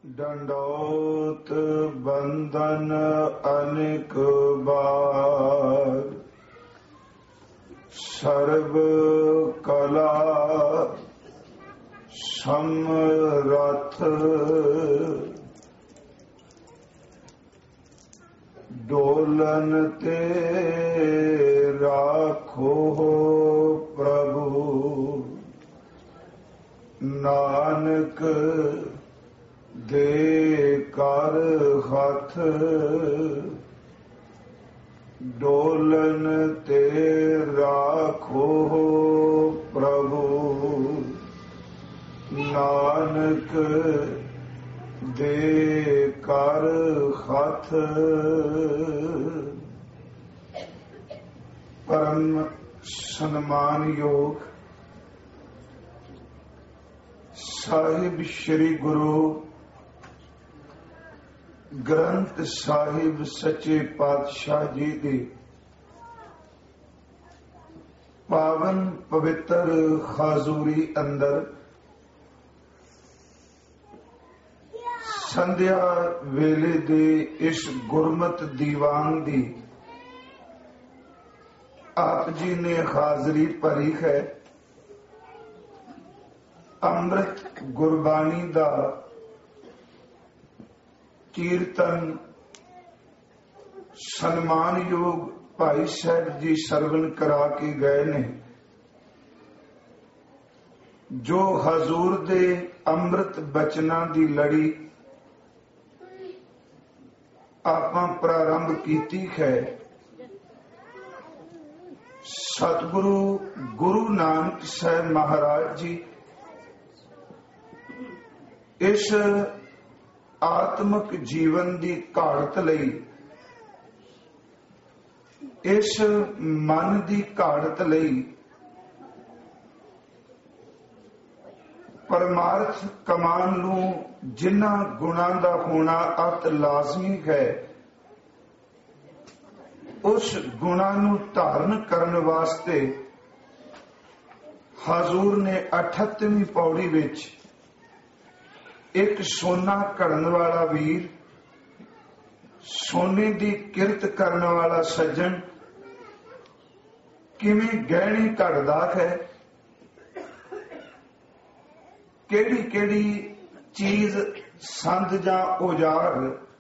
ਡੰਡੋਤ ਬੰਧਨ ਅਨੇਕ ਬਾਰ, ਸਰਬ ਕਲਾ ਸਮਰਥ, ਡੋਲਨ ਤੇ ਰਾਖੋ ਪ੍ਰਭੂ, ਨਾਨਕ ਦੇ ਕਰ ਹੱਥ, ਡੋਲਨ ਤੇ ਰਾਖੋ ਪ੍ਰਭੂ, ਨਾਨਕ ਦੇ ਕਰ ਹੱਥ। ਪਰਮ ਸਨਮਾਨਯੋਗ ਸਾਹਿਬ ਸ੍ਰੀ ਗੁਰੂ ਗ੍ਰੰਥ ਸਾਹਿਬ ਸੱਚੇ ਪਾਤਸ਼ਾਹ ਜੀ ਦੀ ਪਾਵਨ ਪਵਿੱਤਰ ਹਾਜ਼ੂਰੀ ਅੰਦਰ ਸੰਧਿਆ ਵੇਲੇ ਦੇ ਇਸ ਗੁਰਮਤ ਦੀਵਾਨ ਦੀ ਆਪ ਜੀ ਨੇ ਹਾਜ਼ਰੀ ਭਰੀ ਹੈ। ਅੰਮ੍ਰਿਤ ਗੁਰਬਾਣੀ ਦਾ ਕੀਰਤਨ ਸਨਮਾਨਯੋਗ ਭਾਈ ਸਾਹਿਬ ਜੀ ਸਰਵਣ ਕਰਾ ਕੇ ਗਏ ਨੇ। ਜੋ ਹਜ਼ੂਰ ਦੇ ਅੰਮ੍ਰਿਤ ਬਚਨਾਂ ਦੀ ਲੜੀ ਆਪਾਂ ਪ੍ਰਾਰੰਭ ਕੀਤੀ ਹੈ, ਸਤਿਗੁਰੂ ਗੁਰੂ ਨਾਨਕ ਸਾਹਿਬ ਮਹਾਰਾਜ ਜੀ ਇਸ ਆਤਮਿਕ ਜੀਵਨ ਦੀ ਘਾੜਤ ਲਈ, ਇਸ ਮਨ ਦੀ ਘਾੜਤ ਲਈ ਪਰਮਾਰਥ ਕਮਾਨ ਨੂੰ ਜਿਨ੍ਹਾਂ ਗੁਣਾਂ ਦਾ ਹੋਣਾ ਅਤ ਲਾਜ਼ਮੀ ਹੈ, ਉਸ ਗੁਣਾਂ ਨੂੰ ਧਾਰਨ ਕਰਨ ਵਾਸਤੇ ਹਜ਼ੂਰ ਨੇ 38ਵੀਂ ਪੌੜੀ ਵਿੱਚ ਇੱਕ ਸੋਨਾ ਘੜਨ ਵਾਲਾ ਵੀਰ, ਸੋਨੇ ਦੀ ਕਿਰਤ ਕਰਨ ਵਾਲਾ ਸੱਜਣ ਕਿਵੇਂ ਗਹਿਣੇ ਘੜਦਾ ਹੈ, ਕਿਹੜੀ ਕਿਹੜੀ ਚੀਜ਼ ਸੰਦ ਜਾਂ ਔਜ਼ਾਰ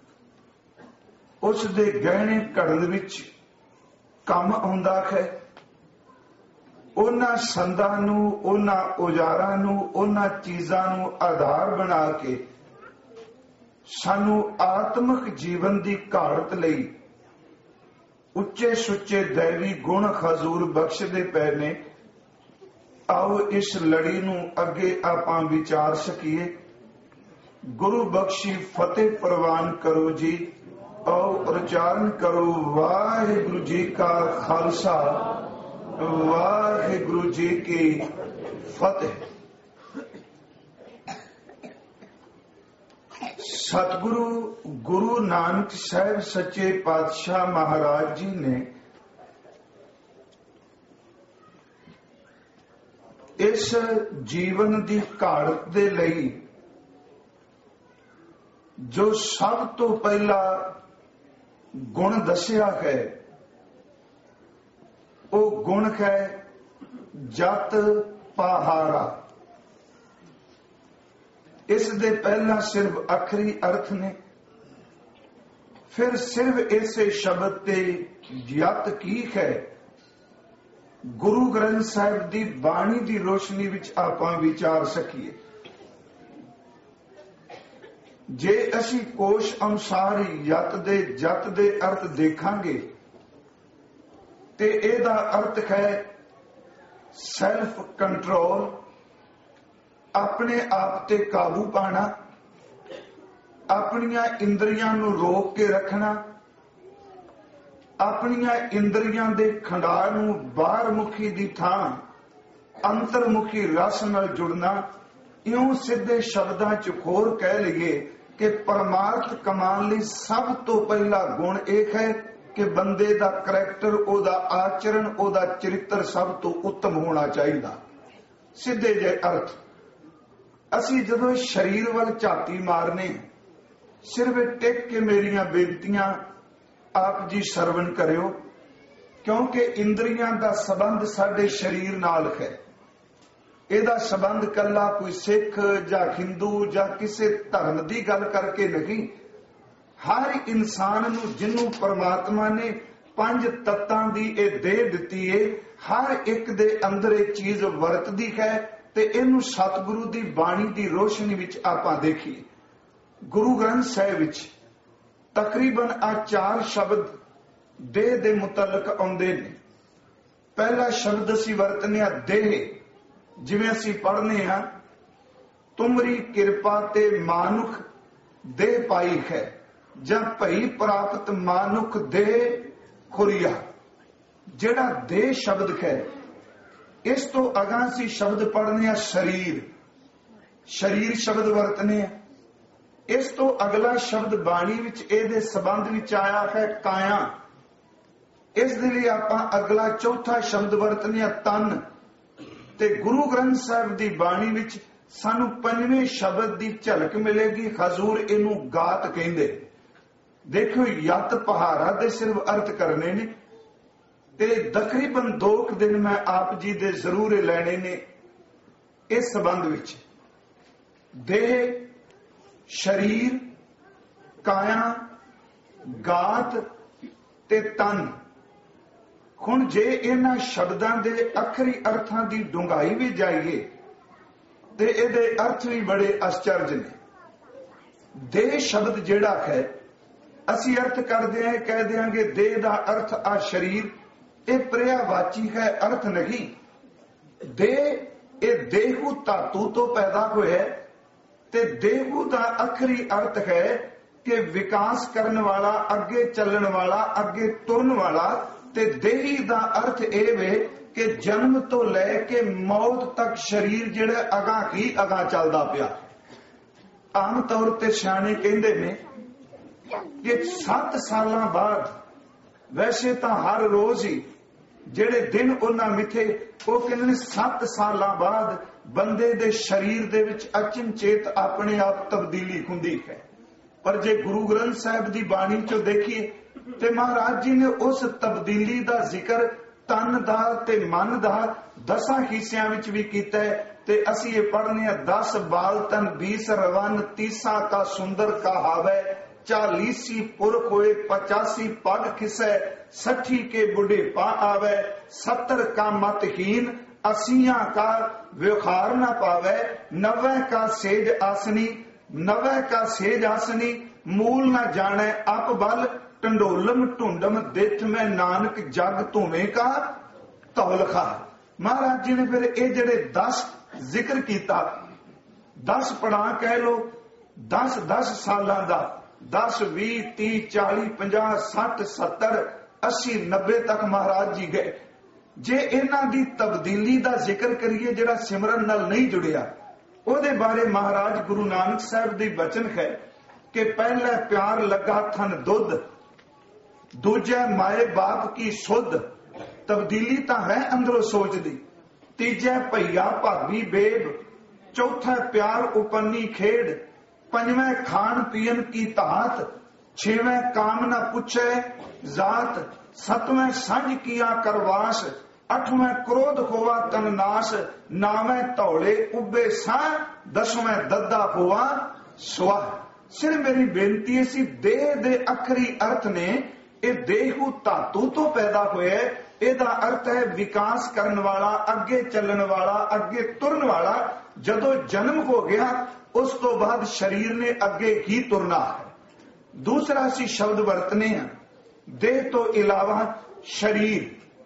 ਉਸ ਦੇ ਗਹਿਣੇ ਘੜਨ ਵਿੱਚ ਕੰਮ ਆਉਂਦਾ ਹੈ, ਉਹਨਾਂ ਸੰਦਾਂ ਨੂੰ, ਉਹਨਾਂ ਔਜ਼ਾਰਾਂ ਨੂੰ, ਉਹਨਾਂ ਚੀਜ਼ਾਂ ਨੂੰ ਆਧਾਰ ਬਣਾ ਕੇ ਸਾਨੂੰ ਆਤਮਿਕ ਜੀਵਨ ਦੀ ਘਾੜਤ ਲਈ ਉੱਚੇ ਸੁੱਚੇ ਦੈਵੀ ਗੁਣ ਹਜ਼ੂਰ ਬਖਸ਼ਦੇ ਪਏ ਨੇ। ਆਓ ਇਸ ਲੜੀ ਨੂੰ ਅੱਗੇ ਆਪਾਂ ਵਿਚਾਰ ਸਕੀਏ। ਗੁਰੂ ਬਖਸ਼ੀ ਫਤਿਹ ਪ੍ਰਵਾਨ ਕਰੋ ਜੀ। ਆਓ ਉਚਾਰਨ ਕਰੋ, ਵਾਹਿਗੁਰੂ ਜੀ ਕਾ ਖਾਲਸਾ, ਵਾਹਿਗੁਰੂ ਜੀ ਕੀ ਫਤਿਹ। ਸਤਿਗੁਰੂ ਗੁਰੂ ਨਾਨਕ ਸਾਹਿਬ ਸੱਚੇ ਪਾਤਸ਼ਾਹ ਮਹਾਰਾਜ ਜੀ ਨੇ ਇਸ ਜੀਵਨ ਦੀ ਘਾੜਤ ਦੇ ਲਈ ਜੋ ਸਭ ਤੋਂ ਪਹਿਲਾ ਗੁਣ ਦੱਸਿਆ ਹੈ, ਉਹ ਗੁਣ ਹੈ ਜਤ ਪਹਾਰਾ। ਇਸ ਦੇ ਪਹਿਲਾਂ ਸਿਰਫ ਅੱਖਰੀ ਅਰਥ ਨੇ, ਫਿਰ ਸਿਰਫ ਇਸੇ ਸ਼ਬਦ ਤੇ ਜਤ ਕੀ ਹੈ, ਗੁਰੂ ਗ੍ਰੰਥ ਸਾਹਿਬ ਦੀ ਬਾਣੀ ਦੀ ਰੋਸ਼ਨੀ ਵਿੱਚ ਆਪਾਂ ਵਿਚਾਰ ਸਕੀਏ। ਜੇ ਅਸੀਂ ਕੋਸ਼ ਅਨੁਸਾਰ ਹੀ ਜਤ ਦੇ ਅਰਥ ਦੇਖਾਂਗੇ ਤੇ ਇਹਦਾ ਅਰਥ ਹੈ ਸੈਲਫ ਕੰਟਰੋਲ, ਆਪਣੇ ਆਪ ਤੇ ਕਾਬੂ ਪਾਣਾ, ਆਪਣੀਆਂ ਇੰਦਰੀਆਂ ਨੂੰ ਰੋਕ ਕੇ ਰੱਖਣਾ, ਆਪਣੀਆਂ ਇੰਦਰੀਆਂ ਦੇ ਖੰਡਾਰ ਨੂੰ ਬਾਹਰ ਮੁਖੀ ਦੀ ਥਾਂ ਅੰਤਰਮੁਖੀ ਰਸ ਨਾਲ ਜੁੜਨਾ। ਇਉਂ ਸਿੱਧੇ ਸ਼ਬਦਾਂ ਚ ਹੋਰ ਕਹਿ ਲਈਏ ਕਿ ਪਰਮਾਰਥ ਕਮਾਉਣ ਲਈ ਸਭ ਤੋਂ ਪਹਿਲਾ ਗੁਣ ਇਹ ਹੈ ਕਿ ਬੰਦੇ ਦਾ ਕਰੈਕਟਰ, ਉਹਦਾ ਆਚਰਣ, ਉਹਦਾ ਚਰਿੱਤਰ ਸਭ ਤੋਂ ਉੱਤਮ ਹੋਣਾ ਚਾਹੀਦਾ। ਸਿੱਧੇ ਜਿਹੇ ਅਰਥ। ਅਸੀਂ ਜਦੋਂ ਸਰੀਰ ਵੱਲ ਝਾਤੀ ਮਾਰਨੇ सिर्फ टेक के मेरिया बेनतियां आप जी सरवण करियो, क्योंकि इंद्रियां दा संबंध साडे शरीर नाल है। ਇਹਦਾ संबंध कला कोई सिख ਜਾਂ हिंदू ਜਾਂ किसी धर्म की गल करके नहीं। हर इंसान नूं जिन्हों परमात्मा ने 5 तत्तां दी ਇਹ देह दिती है, हर एक दे अंदर ये चीज वरतदी है। ते इनू सतगुरु की बाणी की रोशनी विच आपां देखिए। गुरु ग्रंथ साहिब विच तकरीबन आ 4 शब्द देह दे मुतलक आउंदे ने। पहला शब्द असीं वरतने देह, जिवें असीं पढ़ने हां, तुमरी किरपा ते मानुख देह पाई है, जब भई प्राप्त मानुख देह खुरिया। जेड़ा देह शब्द है, इस तो अगां असीं शब्द पढ़ने हां शरीर, शरीर शब्द वरतने हां। इस तो अगला शब्द बाणी विच इहदे संबंध विच आया है काया। इस दे लई आपां अगला चौथा शब्द वरतने हां तन। ते गुरु ग्रंथ साहिब दी बाणी विच सानू 5वें शब्द दी झलक मिलेगी। हजूर इनू गात कहंदे। देखो यत पहाड़ा दे सिर्फ अर्थ करने ने, ते तकरीबन 2 दिन मैं आप जी दे जरूर लेने ने इस संबंध विच। देह, शरीर, काया, गात ते तन। हुण जे इन्हां शब्दां दे अखरी अर्थां दी डूंघाई भी जाइए ते इहदे अर्थ भी बड़े आश्चर्य ने। देह शब्द जिहड़ा है, असी अर्थ करदे हां, कह देंगे देह दा अर्थ आ शरीर, ये पर्यायवाची है, अर्थ नहीं। देह ये देहू धातु तो पैदा होया, ते देहू दा अखरी अर्थ है कि विकास करने वाला, अगे चलने वाला, अगे तुरन वाला। ते देही दा अर्थ ये वे कि जन्म तो लैके मौत तक शरीर जिहड़ा अगां ही अगां चलदा पिया। आम तौर ते सियाणे कहंदे ने कि 7 सालां बाद, वैसे तो हर रोज ही जिहड़े दिन उन्हां मिथे, वो कहंदे ने 7 सालां बाद बंदे दे शरीर दे विच अचनचेत अपने आप तब्दीली हुंदी है। पर जे गुरु ग्रंथ साहिब दी बाणी चो देखिए ते महाराज जी ने उस तब्दीली दा जिक्र तन दा ते मन दा 10 हिस्सियां विच भी कीता है। ते असी ये पढ़ने 10 बाल तन 20 रवन 30 का सुंदर कहावे, 40 पुरख होए 85 पग खिसै, 60 के बुढ़े पा आवे, 70 का मतहीन 80 का व्यवहार न पावे, 90 का सेज आसनी, 90 का सेज आसनी, मूल न जाने अप बल, टंडोलम ढूंढम दिथ में नानक जग धूमे का तौलखा। महाराज जी ने फिर ये जड़े 10 जिक्र किया, 10 पढ़ा कह लो, 10 सालां दा, 10 20 30 40 50 60 70 80 90 तक महाराज जी गए। जे इन्हां दी तब्दीली दा जिक्र करिए जिहड़ा सिमरन नाल नहीं जुड़िया, ਉਹਦੇ बारे महाराज गुरु नानक साहब दी वचन है कि पहले प्यार लगा थन दुध, दूजा माए बाप की सुध। तब्दीली तो है अंदरों सोच दी। तीजा भैया भाभी बेब, चौथा प्यार उपन्नी खेड, 5वें खान पियन की तात, 6वें काम न पूछे जात, 7वें संज किया करवास, 8वें क्रोध होवा तननाश, 9वें तौले उबे सा, 10वें दद्दा होवा स्वा। सिर मेरी बेनती है सी, देह दे अखरी अर्थ ने ये देहू धातु तो पैदा होया, ਇਹਦਾ अर्थ है विकास करने वाला, अगे चलने वाला, अगे तुरन वाला। जदों जन्म हो गया उस तो बाद शरीर ने अगे ही तुरना है। दूसरा सी शब्द वरतने हैं, देह तो इलावा शरीर।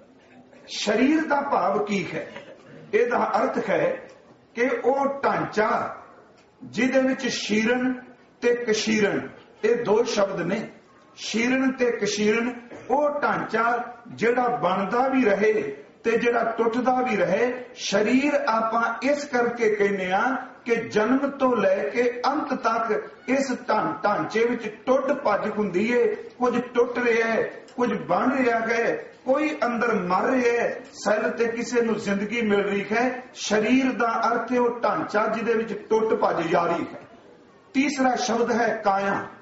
शरीर का भाव की है? ਇਹਦਾ अर्थ है कि ਉਹ ਢਾਂਚਾ ਜਿਹਦੇ ਵਿੱਚ ਸ਼ੀਰਨ ਤੇ ਕਸ਼ੀਰਨ, ਇਹ 2 ਸ਼ਬਦ ਨੇ। ਸ਼ੀਰਨ ਤੇ ਕਸ਼ੀਰਨ ਉਹ ਢਾਂਚਾ ਜਿਹੜਾ ਬਣਦਾ ਵੀ ਰਹੇ ਤੇ ਜਿਹੜਾ ਟੁੱਟਦਾ ਵੀ ਰਹੇ। शरीर ਆਪਾਂ ਇਸ ਕਰਕੇ ਕਹਿੰਦੇ ਆ कि जन्म तो लैके अंत तक इस ढांचे विच टुट भज हुंदी है। कुछ टुट रहा है, कुछ बन रहा है, कोई अंदर मर रहा है, सैल ते किसी नूं जिंदगी मिल रही है। शरीर दा अर्थ है वो ढांचा जिहदे विच टुट भज जा रही है। तीसरा शब्द है काया।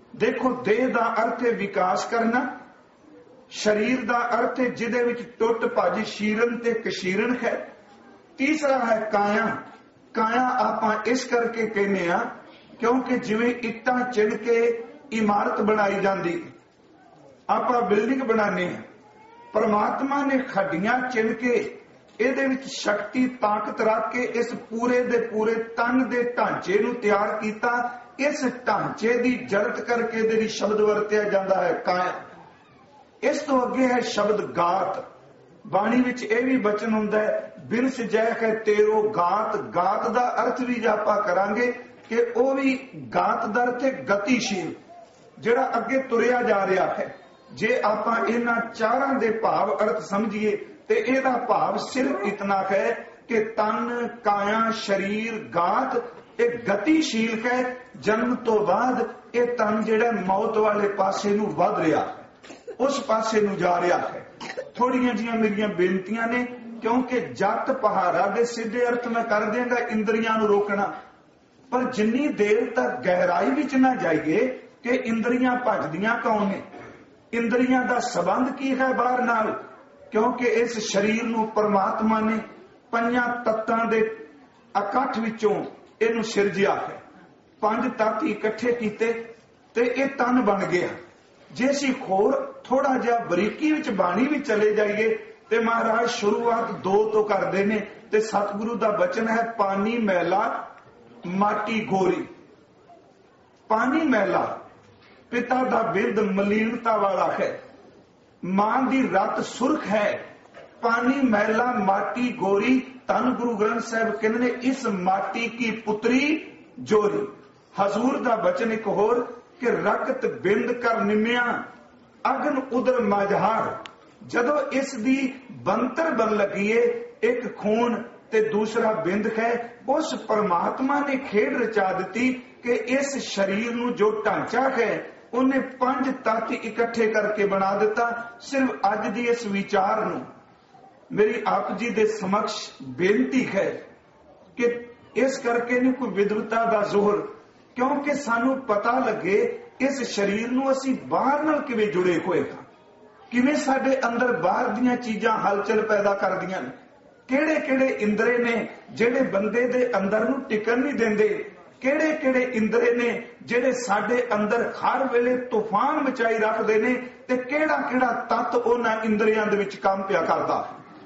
देखो देह का अर्थ है विकास करना, शरीर का अर्थ है जिदे विच टुट भज शीरन ते कशीरन है। तीसरा है काया। काया आपां इस करके कहने आ क्योंकि जिवें इट्टां चिण के इमारत बनाई जाती, आपां बिल्डिंग बनाने हैं, परमात्मा ने खड्डियां चिण के ਇਹਦੇ ਵਿੱਚ शक्ति ताकत रख के इस पूरे दे पूरे तन दे ढांचे नूं तैयार कीता। इस ढांचे दी जरत करके ਇਹਦੇ शब्द वरतिया जाता है काया। इस तो अगे है शब्द गात। बाणी विच यह भी वचन हुंदा है बिनस जय है तेरो गात। गात दा अर्थ भी जे आपां करांगे कि वह भी गात दा अर्थ है गतिशील, जिहड़ा अगे तुरिया जा रहा है। जे आपां इन्हां चारां दे भाव अर्थ समझिए ते ਇਹਦਾ भाव सिर्फ इतना है कि तन काया शरीर गात एक गतिशील है। जन्म तो बाद ये तन जिहड़ा मौत वाले पासे नूं वध रहा, उस पासे नूं जा रहा है। थोड़ियां जिहियां मेरियां बेनतियां ने, क्योंकि जट पहाड़ा दे सीधे अर्थ मैं कर देंगा इंद्रियां नूं रोकना, पर जिन्नी देर तक गहराई विच ना जाइए कि इंद्रियां भजदियां कौन ने, इंद्रियां दा संबंध की है बाहर नाल, क्योंकि इस शरीर नूं परमात्मा ने पंजां तत्तां दे इकट्ठ विचों इहनूं सिरजिया है। 5 तत्त इकट्ठे कीते ते इह तन बन गया। जे असीं होर थोड़ा जिहा बरीकी विच बाणी विच चले जाइए ते महाराज शुरुआत 2 तो करदे ने ते सतगुरु दा वचन है पानी मैला माटी गोरी। पानी मैला पिता दा बिरद मलीनता वाला है, मां दी रत सुरख है। पानी मैला माटी गोरी। धन गुरु ग्रंथ साहिब कहते ने इस माटी की पुत्री जोरी। हजूर दा वचन एक होर कि रकत बिंद कर निमिया अगन उदर मजहार। जदों इस दी बनतर बन लगी है, एक खून ते दूसरा बिंद है, उस परमात्मा ने खेड रचा दी कि इस शरीर नूं जो ढांचा है उन्हें 5 तत्त इकट्ठे करके बना दिता। सिर्फ अज दी इस विचार नूं मेरी आप जी दे समक्ष बेनती है कि इस करके नहीं कोई विद्वता दा जोर, क्योंकि सानू पता लगे इस शरीर नूं असीं बाहर नाल किवें जुड़े होए हां, किवें साडे अंदर बाहर दीयां चीजां हलचल पैदा करदियां ने, किहड़े किहड़े इंद्रे ने जिहड़े बंदे दे अंदर नूं टिकन नहीं देंदे, किहड़े किहड़े इंद्रे ने जिहड़े साडे अंदर हर वेले तूफान मचाई रखदे ने, ते किहड़ा किहड़ा तत्त उन्हां इंद्रियां दे विच काम पिया करदा।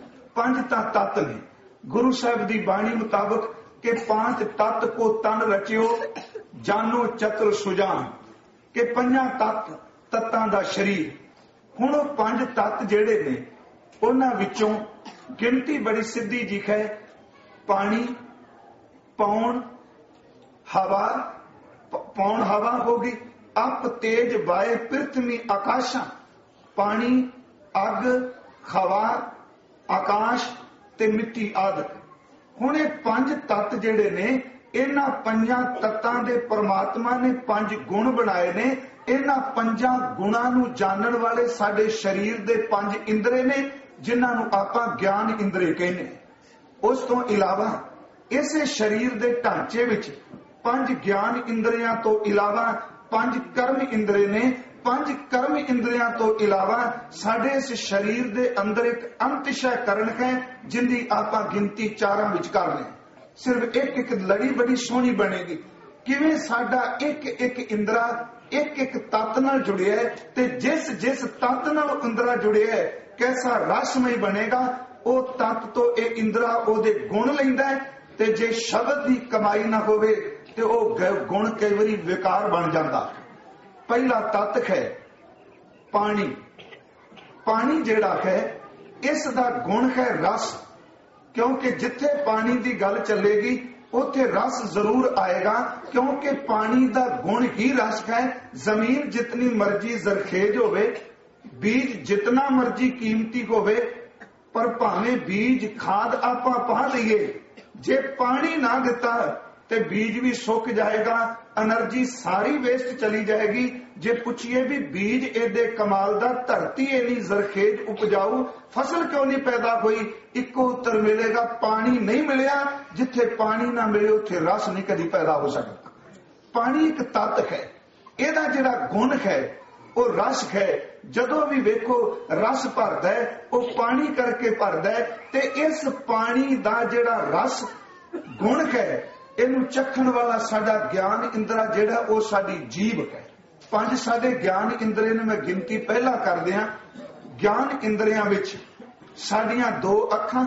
5 तत्त ने गुरु साहिब दी बाणी मुताबक कि 5 तत्त को तन रचियो जानो चतुर सुजान, कि 5 तत्तां दा शरीर। हुण ओह 5 तत्त जिहड़े ने उन्हां विचों गिनती बड़ी सीधी जी है। पानी, पौण, हवा, पौण हवा होगी, अप तेज वाय पृथ्वी आकाशा। पानी, अग, हवा, आकाश ते मिट्टी आदि। हुण ये 5 तत्त जिहड़े ने इन्हां 5 तत्तां दे परमात्मा ने 5 गुण बनाए ने। इन्हां 5 गुणां नूं जानण वाले साडे शरीर दे 5 इंद्रे ने, जिन्हां नूं आपां ज्ञान इंद्रे कहने। उस तो इलावा इसे शरीर दे ढांचे विच 5 ज्ञान इंद्रियां तो इलावा 5 कर्म इंद्रे ने। 5 कर्म इंद्रियां तो इलावा साडे इस शरीर दे अंदर एक अंतशय करण है, जिंदी आपां गिनती 4 विच कर लें। सिर्फ एक एक लड़ी बड़ी सोहनी बनेगी। किवें साडा एक एक इंद्रा एक एक तत्त नाल जुड़िया है, ते जिस जिस तत्त नाल इंद्रा जुड़िया है कैसा रसमय बनेगा। वो तत्त तो ये इंद्रा ओदे गुण लैंदा है, ते जे शब्द की कमाई ना होवे ते वो गुण कई बारी विकार बन जाता। पहला तत्त है पानी। पानी जिहड़ा है इसका गुण है रस, क्योंकि जिथे पानी की गल चलेगी उथे रस जरूर आएगा, क्योंकि पानी का गुण ही रस है। जमीन जितनी मर्जी जरखेज होवे, बीज जितना मर्जी कीमती होवे, पर भावें बीज खाद आपां पा लईए, जे पानी ना दिता ते बीज भी सुक जाएगा, एनर्जी सारी वेस्ट चली जाएगी। जे पूछिए भी बीज एडे कमाल दा, धरती एनी जरखेज उपजाऊ, फसल क्यों नहीं पैदा हुई? इको उत्तर मिलेगा, पानी नहीं मिलिया। जिथे पानी ना मिले उथे रस नहीं कदी पैदा हो सकता। पानी एक तत्त है, ਇਹਦਾ ਜਿਹੜਾ ਗੁਣ ਹੈ ਉਹ ਰਸ ਹੈ। ਜਦੋਂ ਵੀ ਵੇਖੋ ਰਸ ਭਰਦਾ ਹੈ ਉਹ ਪਾਣੀ ਕਰਕੇ ਭਰਦਾ ਹੈ, ਤੇ ਇਸ ਪਾਣੀ ਦਾ ਜਿਹੜਾ ਰਸ ਗੁਣ ਹੈ ਇਹਨੂੰ ਚੱਖਣ ਵਾਲਾ ਸਾਡਾ ਗਿਆਨ ਇੰਦਰਾ ਜਿਹੜਾ ਉਹ ਸਾਡੀ ਜੀਭ ਹੈ। 5 ਸਾਡੇ ਗਿਆਨ ਇੰਦਰੀਆਂ ਨੇ ਮੈਂ ਗਿਣਤੀ ਪਹਿਲਾਂ ਕਰਦੇ ਹਾਂ। ਗਿਆਨ ਇੰਦਰੀਆਂ ਵਿੱਚ ਸਾਡੀਆਂ 2 ਅੱਖਾਂ,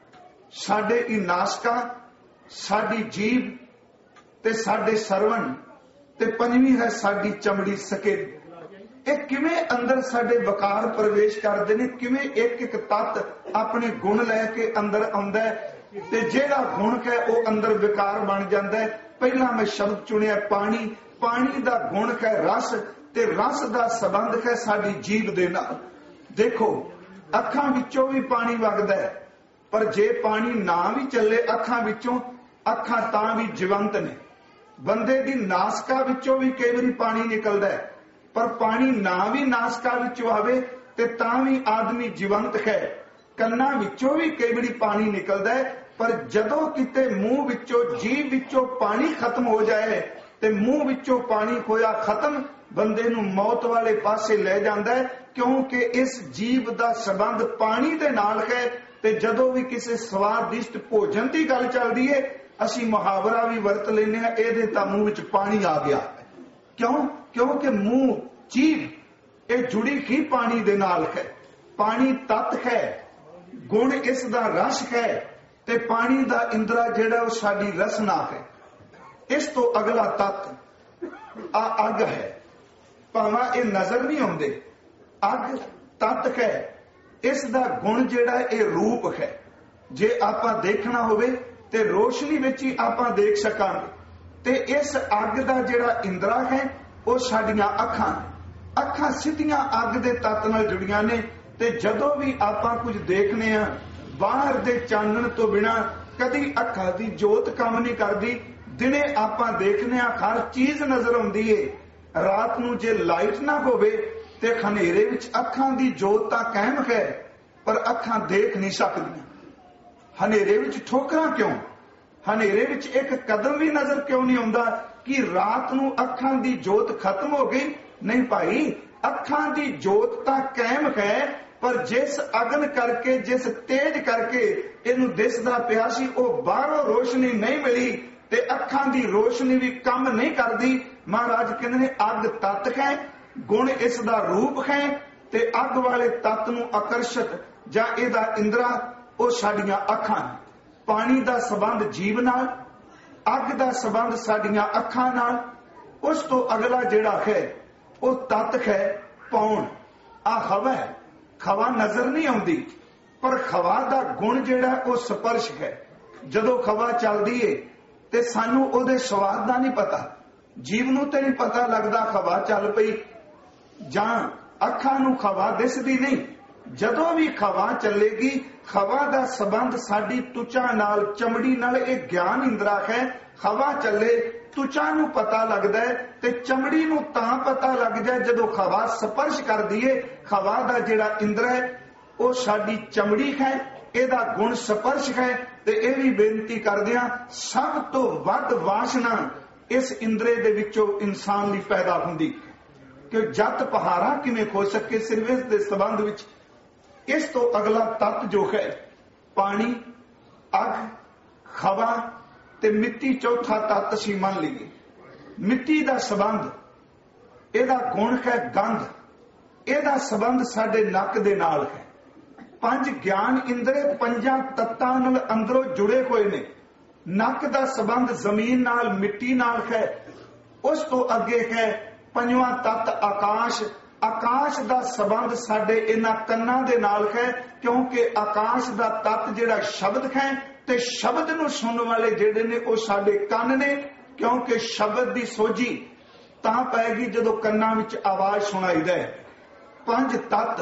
ਸਾਡੇ ਹੀ ਨਾਸਕਾ, ਸਾਡੀ ਜੀਭ ਤੇ ਸਾਡੇ ਸਰਵਣ, ਤੇ 5ਵੀਂ ਹੈ ਸਾਡੀ ਚਮੜੀ ਸਕਿਨ। ਇਹ ਕਿਵੇਂ ਅੰਦਰ ਸਾਡੇ ਵਕਾਰ ਪ੍ਰਵੇਸ਼ ਕਰਦੇ ਨੇ, ਕਿਵੇਂ ਇੱਕ ਇੱਕ ਤੱਤ ਆਪਣੇ ਗੁਣ ਲੈ ਕੇ ਅੰਦਰ ਆਉਂਦਾ ਹੈ, ਤੇ ਜਿਹੜਾ ਗੁਣ ਹੈ ਉਹ ਅੰਦਰ ਵਿਕਾਰ ਬਣ ਜਾਂਦਾ ਹੈ। ਪਹਿਲਾਂ ਮੈਂ ਸ਼ਬਦ ਚੁਣਿਆ ਪਾਣੀ। ਪਾਣੀ ਦਾ ਗੁਣ ਹੈ ਰਸ, ਤੇ ਰਸ ਦਾ ਸੰਬੰਧ ਹੈ ਸਾਡੀ ਜੀਭ ਦੇ ਨਾਲ। ਦੇਖੋ ਅੱਖਾਂ ਵਿੱਚੋਂ ਵੀ ਪਾਣੀ ਵਗਦਾ ਹੈ, ਪਰ ਜੇ ਪਾਣੀ ਨਾ ਵੀ ਚੱਲੇ ਅੱਖਾਂ ਵਿੱਚੋਂ, ਅੱਖਾਂ ਤਾਂ ਵੀ ਜੀਵੰਤ ਨੇ। ਬੰਦੇ ਦੀ ਨਾਸਕਾ ਵਿੱਚੋਂ ਵੀ ਕਈ ਵਾਰੀ ਪਾਣੀ ਨਿਕਲਦਾ ਹੈ, ਪਰ ਪਾਣੀ ਨਾ ਵੀ ਨਾਸਕਾ ਵਿੱਚੋਂ ਆਵੇ ਤੇ ਤਾਂ ਵੀ ਆਦਮੀ ਜੀਵੰਤ ਹੈ। ਕੰਨਾਂ ਵਿੱਚੋਂ ਵੀ ਕਈ ਵਾਰੀ ਪਾਣੀ ਨਿਕਲਦਾ ਹੈ, ਪਰ ਜਦੋਂ ਕਿਤੇ ਮੂੰਹ ਵਿੱਚੋਂ ਜੀਭ ਵਿੱਚੋਂ ਪਾਣੀ ਖਤਮ ਹੋ ਜਾਏ ਤੇ ਮੂੰਹ ਵਿੱਚੋਂ ਪਾਣੀ ਹੋਇਆ ਖਤਮ, ਬੰਦੇ ਨੂੰ ਮੌਤ ਵਾਲੇ ਪਾਸੇ ਲੈ ਜਾਂਦਾ ਹੈ, ਕਿਉਂਕਿ ਇਸ ਜੀਭ ਦਾ ਸੰਬੰਧ ਪਾਣੀ ਦੇ ਨਾਲ ਹੈ। ਤੇ ਜਦੋਂ ਵੀ ਕਿਸੇ ਸਵਾਦਿਸ਼ਟ ਭੋਜਨ ਦੀ ਗੱਲ ਚੱਲਦੀ ਹੈ, ਅਸੀਂ ਮੁਹਾਵਰਾ ਵੀ ਵਰਤ ਲੈਂਦੇ ਹਾਂ, ਇਹਦੇ ਤਾਂ ਮੂੰਹ ਵਿੱਚ ਪਾਣੀ ਆ ਗਿਆ। ਕਿਉਂ? ਕਿਉਂਕਿ ਮੂੰਹ ਜੀਭ ਇਹ ਜੁੜੀ ਹੀ ਪਾਣੀ ਦੇ ਨਾਲ ਹੈ। ਪਾਣੀ ਤੱਤ ਹੈ, ਗੁਣ ਇਸ ਦਾ ਰਸ ਹੈ, ਤੇ ਪਾਣੀ ਦਾ ਇੰਦਰਾ ਜਿਹੜਾ ਉਹ ਸਾਡੀ ਰਸਨਾ ਹੈ। ਇਸ ਤੋਂ ਅਗਲਾ ਤੱਤ ਆ ਅੱਗ ਹੈ। ਭਾਵੇਂ ਇਹ ਨਜ਼ਰ ਨਹੀਂ ਆਉਂਦੇ, ਅੱਗ ਤੱਤ ਹੈ। ਇਸ ਦਾ ਗੁਣ ਜਿਹੜਾ ਇਹ ਰੂਪ ਹੈ। ਜੇ ਆਪਾਂ ਦੇਖਣਾ ਹੋਵੇ ਤੇ ਰੋਸ਼ਨੀ ਵਿੱਚ ਹੀ ਆਪਾਂ ਦੇਖ ਸਕਾਂਗੇ। ਤੇ ਇਸ ਅੱਗ ਦਾ ਜਿਹੜਾ ਇੰਦਰਾ ਹੈ ਉਹ ਸਾਡੀਆਂ ਅੱਖਾਂ। ਅੱਖਾਂ ਸਿੱਧੀਆਂ ਅੱਗ ਦੇ ਤੱਤ ਨਾਲ ਜੁੜੀਆਂ ਨੇ, ਤੇ ਜਦੋਂ ਵੀ ਆਪਾਂ ਕੁਝ ਦੇਖਨੇ ਆ ਬਾਹਰ ਦੇ ਚਾਨਣ ਤੋਂ ਬਿਨਾ ਕਦੀ ਅੱਖਾਂ ਦੀ ਜੋਤ ਕੰਮ ਨਹੀਂ ਕਰਦੀ। ਦਿਨੇ ਆਪਾਂ ਦੇਖਨੇ ਆ ਹਰ ਚੀਜ਼ ਨਜ਼ਰ ਆਉਂਦੀ ਏ, ਰਾਤ ਨੂੰ ਜੇ ਲਾਈਟ ਨਾ ਹੋਵੇ ਤੇ ਹਨੇਰੇ ਵਿੱਚ ਅੱਖਾਂ ਦੀ ਜੋਤ ਤਾਂ ਕਾਇਮ ਹੈ, ਪਰ ਅੱਖਾਂ ਦੇਖ ਨਹੀਂ ਸਕਦੀਆਂ। ਹਨੇਰੇ ਵਿੱਚ ਠੋਕਰਾਂ ਕਿਉਂ? ਹਨੇਰੇ ਵਿੱਚ ਇੱਕ ਕਦਮ ਵੀ ਨਜ਼ਰ ਕਿਉਂ ਨਹੀਂ ਆਉਂਦਾ ਕਿ ਰਾਤ ਨੂੰ ਅੱਖਾਂ ਦੀ ਜੋਤ ਖਤਮ ਹੋ ਗਈ? ਨਹੀਂ ਭਾਈ, ਅੱਖਾਂ ਦੀ ਜੋਤ ਤਾਂ ਕਾਇਮ ਹੈ, ਪਰ ਜਿਸ ਅਗਨ ਕਰਕੇ, ਜਿਸ ਤੇਜ ਕਰਕੇ ਇਹਨੂੰ ਦਿਸਦਾ ਪਿਆ ਸੀ, ਉਹ ਬਾਹਰੋਂ ਰੋਸ਼ਨੀ ਨਹੀਂ ਮਿਲੀ ਤੇ ਅੱਖਾਂ ਦੀ ਰੋਸ਼ਨੀ ਵੀ ਕੰਮ ਨਹੀਂ ਕਰਦੀ। ਮਹਾਰਾਜ ਕਹਿੰਦੇ ਨੇ ਅੱਗ ਤੱਤ ਹੈ, ਗੁਣ ਇਸ ਦਾ ਰੂਪ ਹੈ, ਤੇ ਅੱਗ ਵਾਲੇ ਤੱਤ ਨੂੰ ਆਕਰਸ਼ਿਤ ਜਾਂ ਇਹਦਾ ਇੰਦਰਾ ਉਹ ਸਾਡੀਆਂ ਅੱਖਾਂ। ਪਾਣੀ ਦਾ ਸੰਬੰਧ ਜੀਵ ਨਾਲ, ਅੱਗ ਦਾ ਸੰਬੰਧ ਸਾਡੀਆਂ ਅੱਖਾਂ ਨਾਲ। ਉਸ ਤੋਂ ਅਗਲਾ ਜਿਹੜਾ ਹੈ ਉਹ ਤੱਤ ਹੈ ਪੌਣ। ਆ ਹਵਾ ਹੈ। ਹਵਾ ਨਜ਼ਰ ਨਹੀਂ ਆਉਂਦੀ, ਪਰ ਹਵਾ ਦਾ ਗੁਣ ਜਿਹੜਾ ਉਹ ਸਪਰਸ਼ ਹੈ। ਜਦੋਂ ਹਵਾ ਚੱਲਦੀ ਏ ਤੇ ਸਾਨੂੰ ਉਹਦੇ ਸਵਾਦ ਦਾ ਨਹੀਂ ਪਤਾ, ਜੀਵ ਨੂੰ ਤੇ ਨਹੀਂ ਪਤਾ ਲੱਗਦਾ ਹਵਾ ਚੱਲ ਪਈ, ਜਾਂ ਅੱਖਾਂ ਨੂੰ ਹਵਾ ਦਿਸਦੀ ਨਹੀਂ। ਜਦੋਂ ਵੀ ਹਵਾ ਚੱਲੇਗੀ, ਹਵਾ ਦਾ ਸੰਬੰਧ ਸਾਡੀ ਤੁਚਾ ਨਾਲ, ਚਮੜੀ ਨਾਲ। ਇਹ ਗਿਆਨ ਇੰਦਰਾ ਹੈ। ਹਵਾ ਚੱਲੇ, ਤੁਚਾ ਨੂੰ ਪਤਾ ਲੱਗਦਾ ਹੈ, ਤੇ ਚਮੜੀ ਨੂੰ ਤਾਂ ਪਤਾ ਲੱਗ ਜਾਏ ਜਦੋਂ ਹਵਾ ਸਪਰਸ਼ ਕਰਦੀ ਏ। ਹਵਾ ਦਾ ਜਿਹੜਾ ਇੰਦਰਾ ਹੈ ਉਹ ਸਾਡੀ ਚਮੜੀ ਹੈ, ਇਹਦਾ ਗੁਣ ਸਪਰਸ਼ ਹੈ। ਤੇ ਇਹ ਵੀ ਬੇਨਤੀ ਕਰਦੇ ਹਾਂ, ਸਭ ਤੋਂ ਵੱਧ ਵਾਸ਼ਨਾ ਇਸ ਇੰਦਰੇ ਦੇ ਵਿੱਚੋਂ ਇਨਸਾਨ ਲਈ ਪੈਦਾ ਹੁੰਦੀ ਕਿ ਜੱਤ ਪਹਾੜਾ ਕਿਵੇਂ ਖੋ ਸਕੇ ਸਿਰਫ ਇਸ ਦੇ ਸੰਬੰਧ ਵਿੱਚ। ਇਸ ਤੋਂ ਅਗਲਾ ਤੱਤ ਜੋ ਹੈ ਪਾਣੀ, ਅੱਗ, ਹਵਾ ਤੇ ਮਿੱਟੀ, ਚੌਥਾ ਤੱਤ ਅਸੀਂ ਮੰਨ ਲਈਏ। ਮਿੱਟੀ ਦਾ ਸੰਬੰਧ, ਇਹਦਾ ਗੁਣ ਹੈ ਗੰਧ। ਇਹਦਾ ਸੰਬੰਧ ਸਾਡੇ ਨੱਕ ਦੇ ਨਾਲ ਹੈ। 5 ਗਿਆਨ ਇੰਦਰੇ 5 ਤੱਤਾਂ ਨਾਲ ਅੰਦਰੋਂ ਜੁੜੇ ਹੋਏ ਨੇ। ਨੱਕ ਦਾ ਸੰਬੰਧ ਜ਼ਮੀਨ ਨਾਲ, ਮਿੱਟੀ ਨਾਲ ਹੈ। ਉਸ ਤੋਂ ਅੱਗੇ ਹੈ 5ਵਾਂ ਤੱਤ ਆਕਾਸ਼। ਆਕਾਸ਼ ਦਾ ਸੰਬੰਧ ਸਾਡੇ ਇਹਨਾਂ ਕੰਨਾਂ ਦੇ ਨਾਲ ਹੈ, ਕਿਉਂਕਿ ਆਕਾਸ਼ ਦਾ ਤੱਤ ਜਿਹੜਾ ਸ਼ਬਦ ਹੈ, ਤੇ ਸ਼ਬਦ ਨੂੰ ਸੁਣਨ ਵਾਲੇ ਜਿਹੜੇ ਨੇ ਉਹ ਸਾਡੇ ਕੰਨ ਨੇ, ਕਿਉਂਕਿ ਸ਼ਬਦ ਦੀ ਸੋਝੀ ਤਾਂ ਪੈਗੀ ਜਦੋਂ ਕੰਨਾਂ ਵਿੱਚ ਆਵਾਜ਼ ਸੁਣਾਈਦਾ ਹੈ। 5 ਤੱਤ,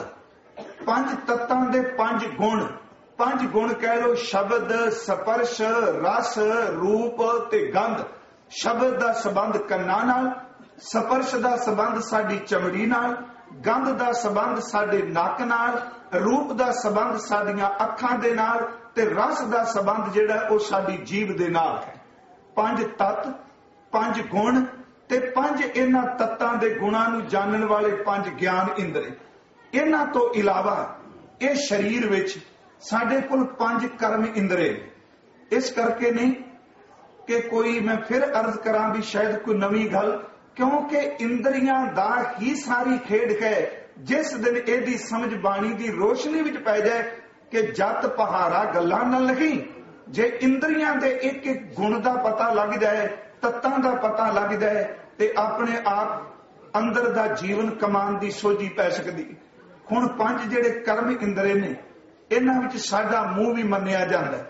5 ਤੱਤਾਂ ਦੇ 5 ਗੁਣ। 5 ਗੁਣ ਕਹਿ ਲੋ, ਸ਼ਬਦ, ਸਪਰਸ਼, ਰਸ, ਰੂਪ ਤੇ ਗੰਧ। ਸ਼ਬਦ ਦਾ ਸੰਬੰਧ ਕੰਨਾਂ ਨਾਲ, ਸਪਰਸ਼ ਦਾ ਸੰਬੰਧ ਸਾਡੀ ਚਮੜੀ ਨਾਲ, ਗੰਧ ਦਾ ਸੰਬੰਧ ਸਾਡੇ ਨੱਕ ਨਾਲ, ਰੂਪ ਦਾ ਸੰਬੰਧ ਸਾਡੀਆਂ ਅੱਖਾਂ ਦੇ ਨਾਲ, ਤੇ ਰਸ ਦਾ ਸੰਬੰਧ ਜਿਹੜਾ ਉਹ ਸਾਡੀ ਜੀਭ ਦੇ ਨਾਲ ਹੈ। 5 ਤੱਤ, 5 ਗੁਣ ਤੇ 5 ਇਹਨਾਂ ਤੱਤਾਂ ਦੇ ਗੁਣਾਂ ਨੂੰ ਜਾਣਨ ਵਾਲੇ 5 ਗਿਆਨ ਇੰਦਰੀ। ਇਹਨਾਂ ਤੋਂ ਇਲਾਵਾ ਇਹ ਸਰੀਰ ਵਿੱਚ ਸਾਡੇ ਕੋਲ 5 ਕਰਮ ਇੰਦਰੇ। ਇਸ ਕਰਕੇ ਨਹੀਂ ਕਿ ਕੋਈ, ਮੈਂ ਫਿਰ ਅਰਜ਼ ਕਰਾਂ ਵੀ ਸ਼ਾਇਦ ਕੋਈ ਨਵੀਂ ਗੱਲ, ਕਿਉਂਕਿ ਇੰਦਰੀਆਂ ਦਾ ਹੀ ਸਾਰੀ ਖੇਡ ਹੈ। ਜਿਸ ਦਿਨ ਇਹਦੀ ਸਮਝ ਬਾਣੀ ਦੀ ਰੋਸ਼ਨੀ ਵਿੱਚ ਪੈ ਜਾਏ ਕਿ ਜੱਤ ਪਹਾੜਾ ਗੱਲਾਂ ਨਾ ਲਗੀ, ਜੇ ਇੰਦਰੀਆਂ ਦੇ ਇੱਕ ਇੱਕ ਗੁਣ ਦਾ ਪਤਾ ਲੱਗ ਜਾਏ, ਤੱਤਾਂ ਦਾ ਪਤਾ ਲੱਗ ਜਾਏ, ਤੇ ਆਪਣੇ ਆਪ ਅੰਦਰ ਦਾ ਜੀਵਨ ਕਮਾਉਣ ਦੀ ਸੋਝੀ ਪੈ ਸਕਦੀ। ਹੁਣ 5 ਜਿਹੜੇ ਕਰਮ ਇੰਦਰੇ ਨੇ, ਇਹਨਾਂ ਵਿੱਚ ਸਾਡਾ ਮੂੰਹ ਵੀ ਮੰਨਿਆ ਜਾਂਦਾ।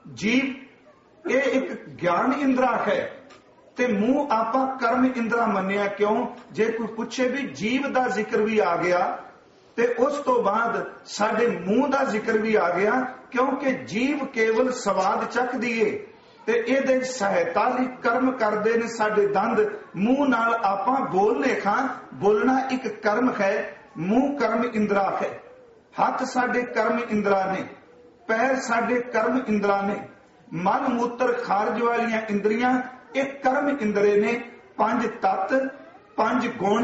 ਜੀਵ ਇਹ ਇੱਕ ਗਿਆਨ ਇੰਦਰਾ ਹੈ, ਤੇ ਮੂੰਹ ਆਪਾਂ ਕਰਮ ਇੰਦਰਾ ਮੰਨਿਆ। ਕਿਉਂ? ਜੇ ਕੋਈ ਪੁੱਛੇ ਵੀ ਜੀਵ ਦਾ ਜ਼ਿਕਰ ਵੀ ਆ ਗਿਆ ਤੇ ਉਸ ਤੋਂ ਬਾਅਦ ਸਾਡੇ ਮੂੰਹ ਦਾ ਜ਼ਿਕਰ ਵੀ ਆ ਗਿਆ, ਕਿਉਂਕਿ ਜੀਵ ਕੇਵਲ ਸਵਾਦ ਚੱਖਦੀ ਏ ਤੇ ਇਹਦੇ ਸਹਾਇਤਾ ਲਈ ਕਰਮ ਕਰਦੇ ਨੇ ਸਾਡੇ ਦੰਦ। ਮੂੰਹ ਨਾਲ ਆਪਾਂ ਬੋਲਨੇ ਖਾਂ, ਬੋਲਣਾ ਇੱਕ ਕਰਮ ਹੈ। ਮੂੰਹ ਕਰਮ ਇੰਦਰਾ ਹੈ। ਹੱਥ ਸਾਡੇ ਕਰਮ ਇੰਦਰਾ ਨੇ, ਪੈਰ ਸਾਡੇ ਕਰਮ ਇੰਦਰਾ ਨੇ, ਮਨ ਮੂਤਰ ਖਾਰਜ ਵਾਲੀਆਂ ਇੰਦਰੀਆਂ ਇਹ ਕਰਮ ਇੰਦਰੇ ਨੇ। 5 ਤੱਤ, 5 ਗੁਣ,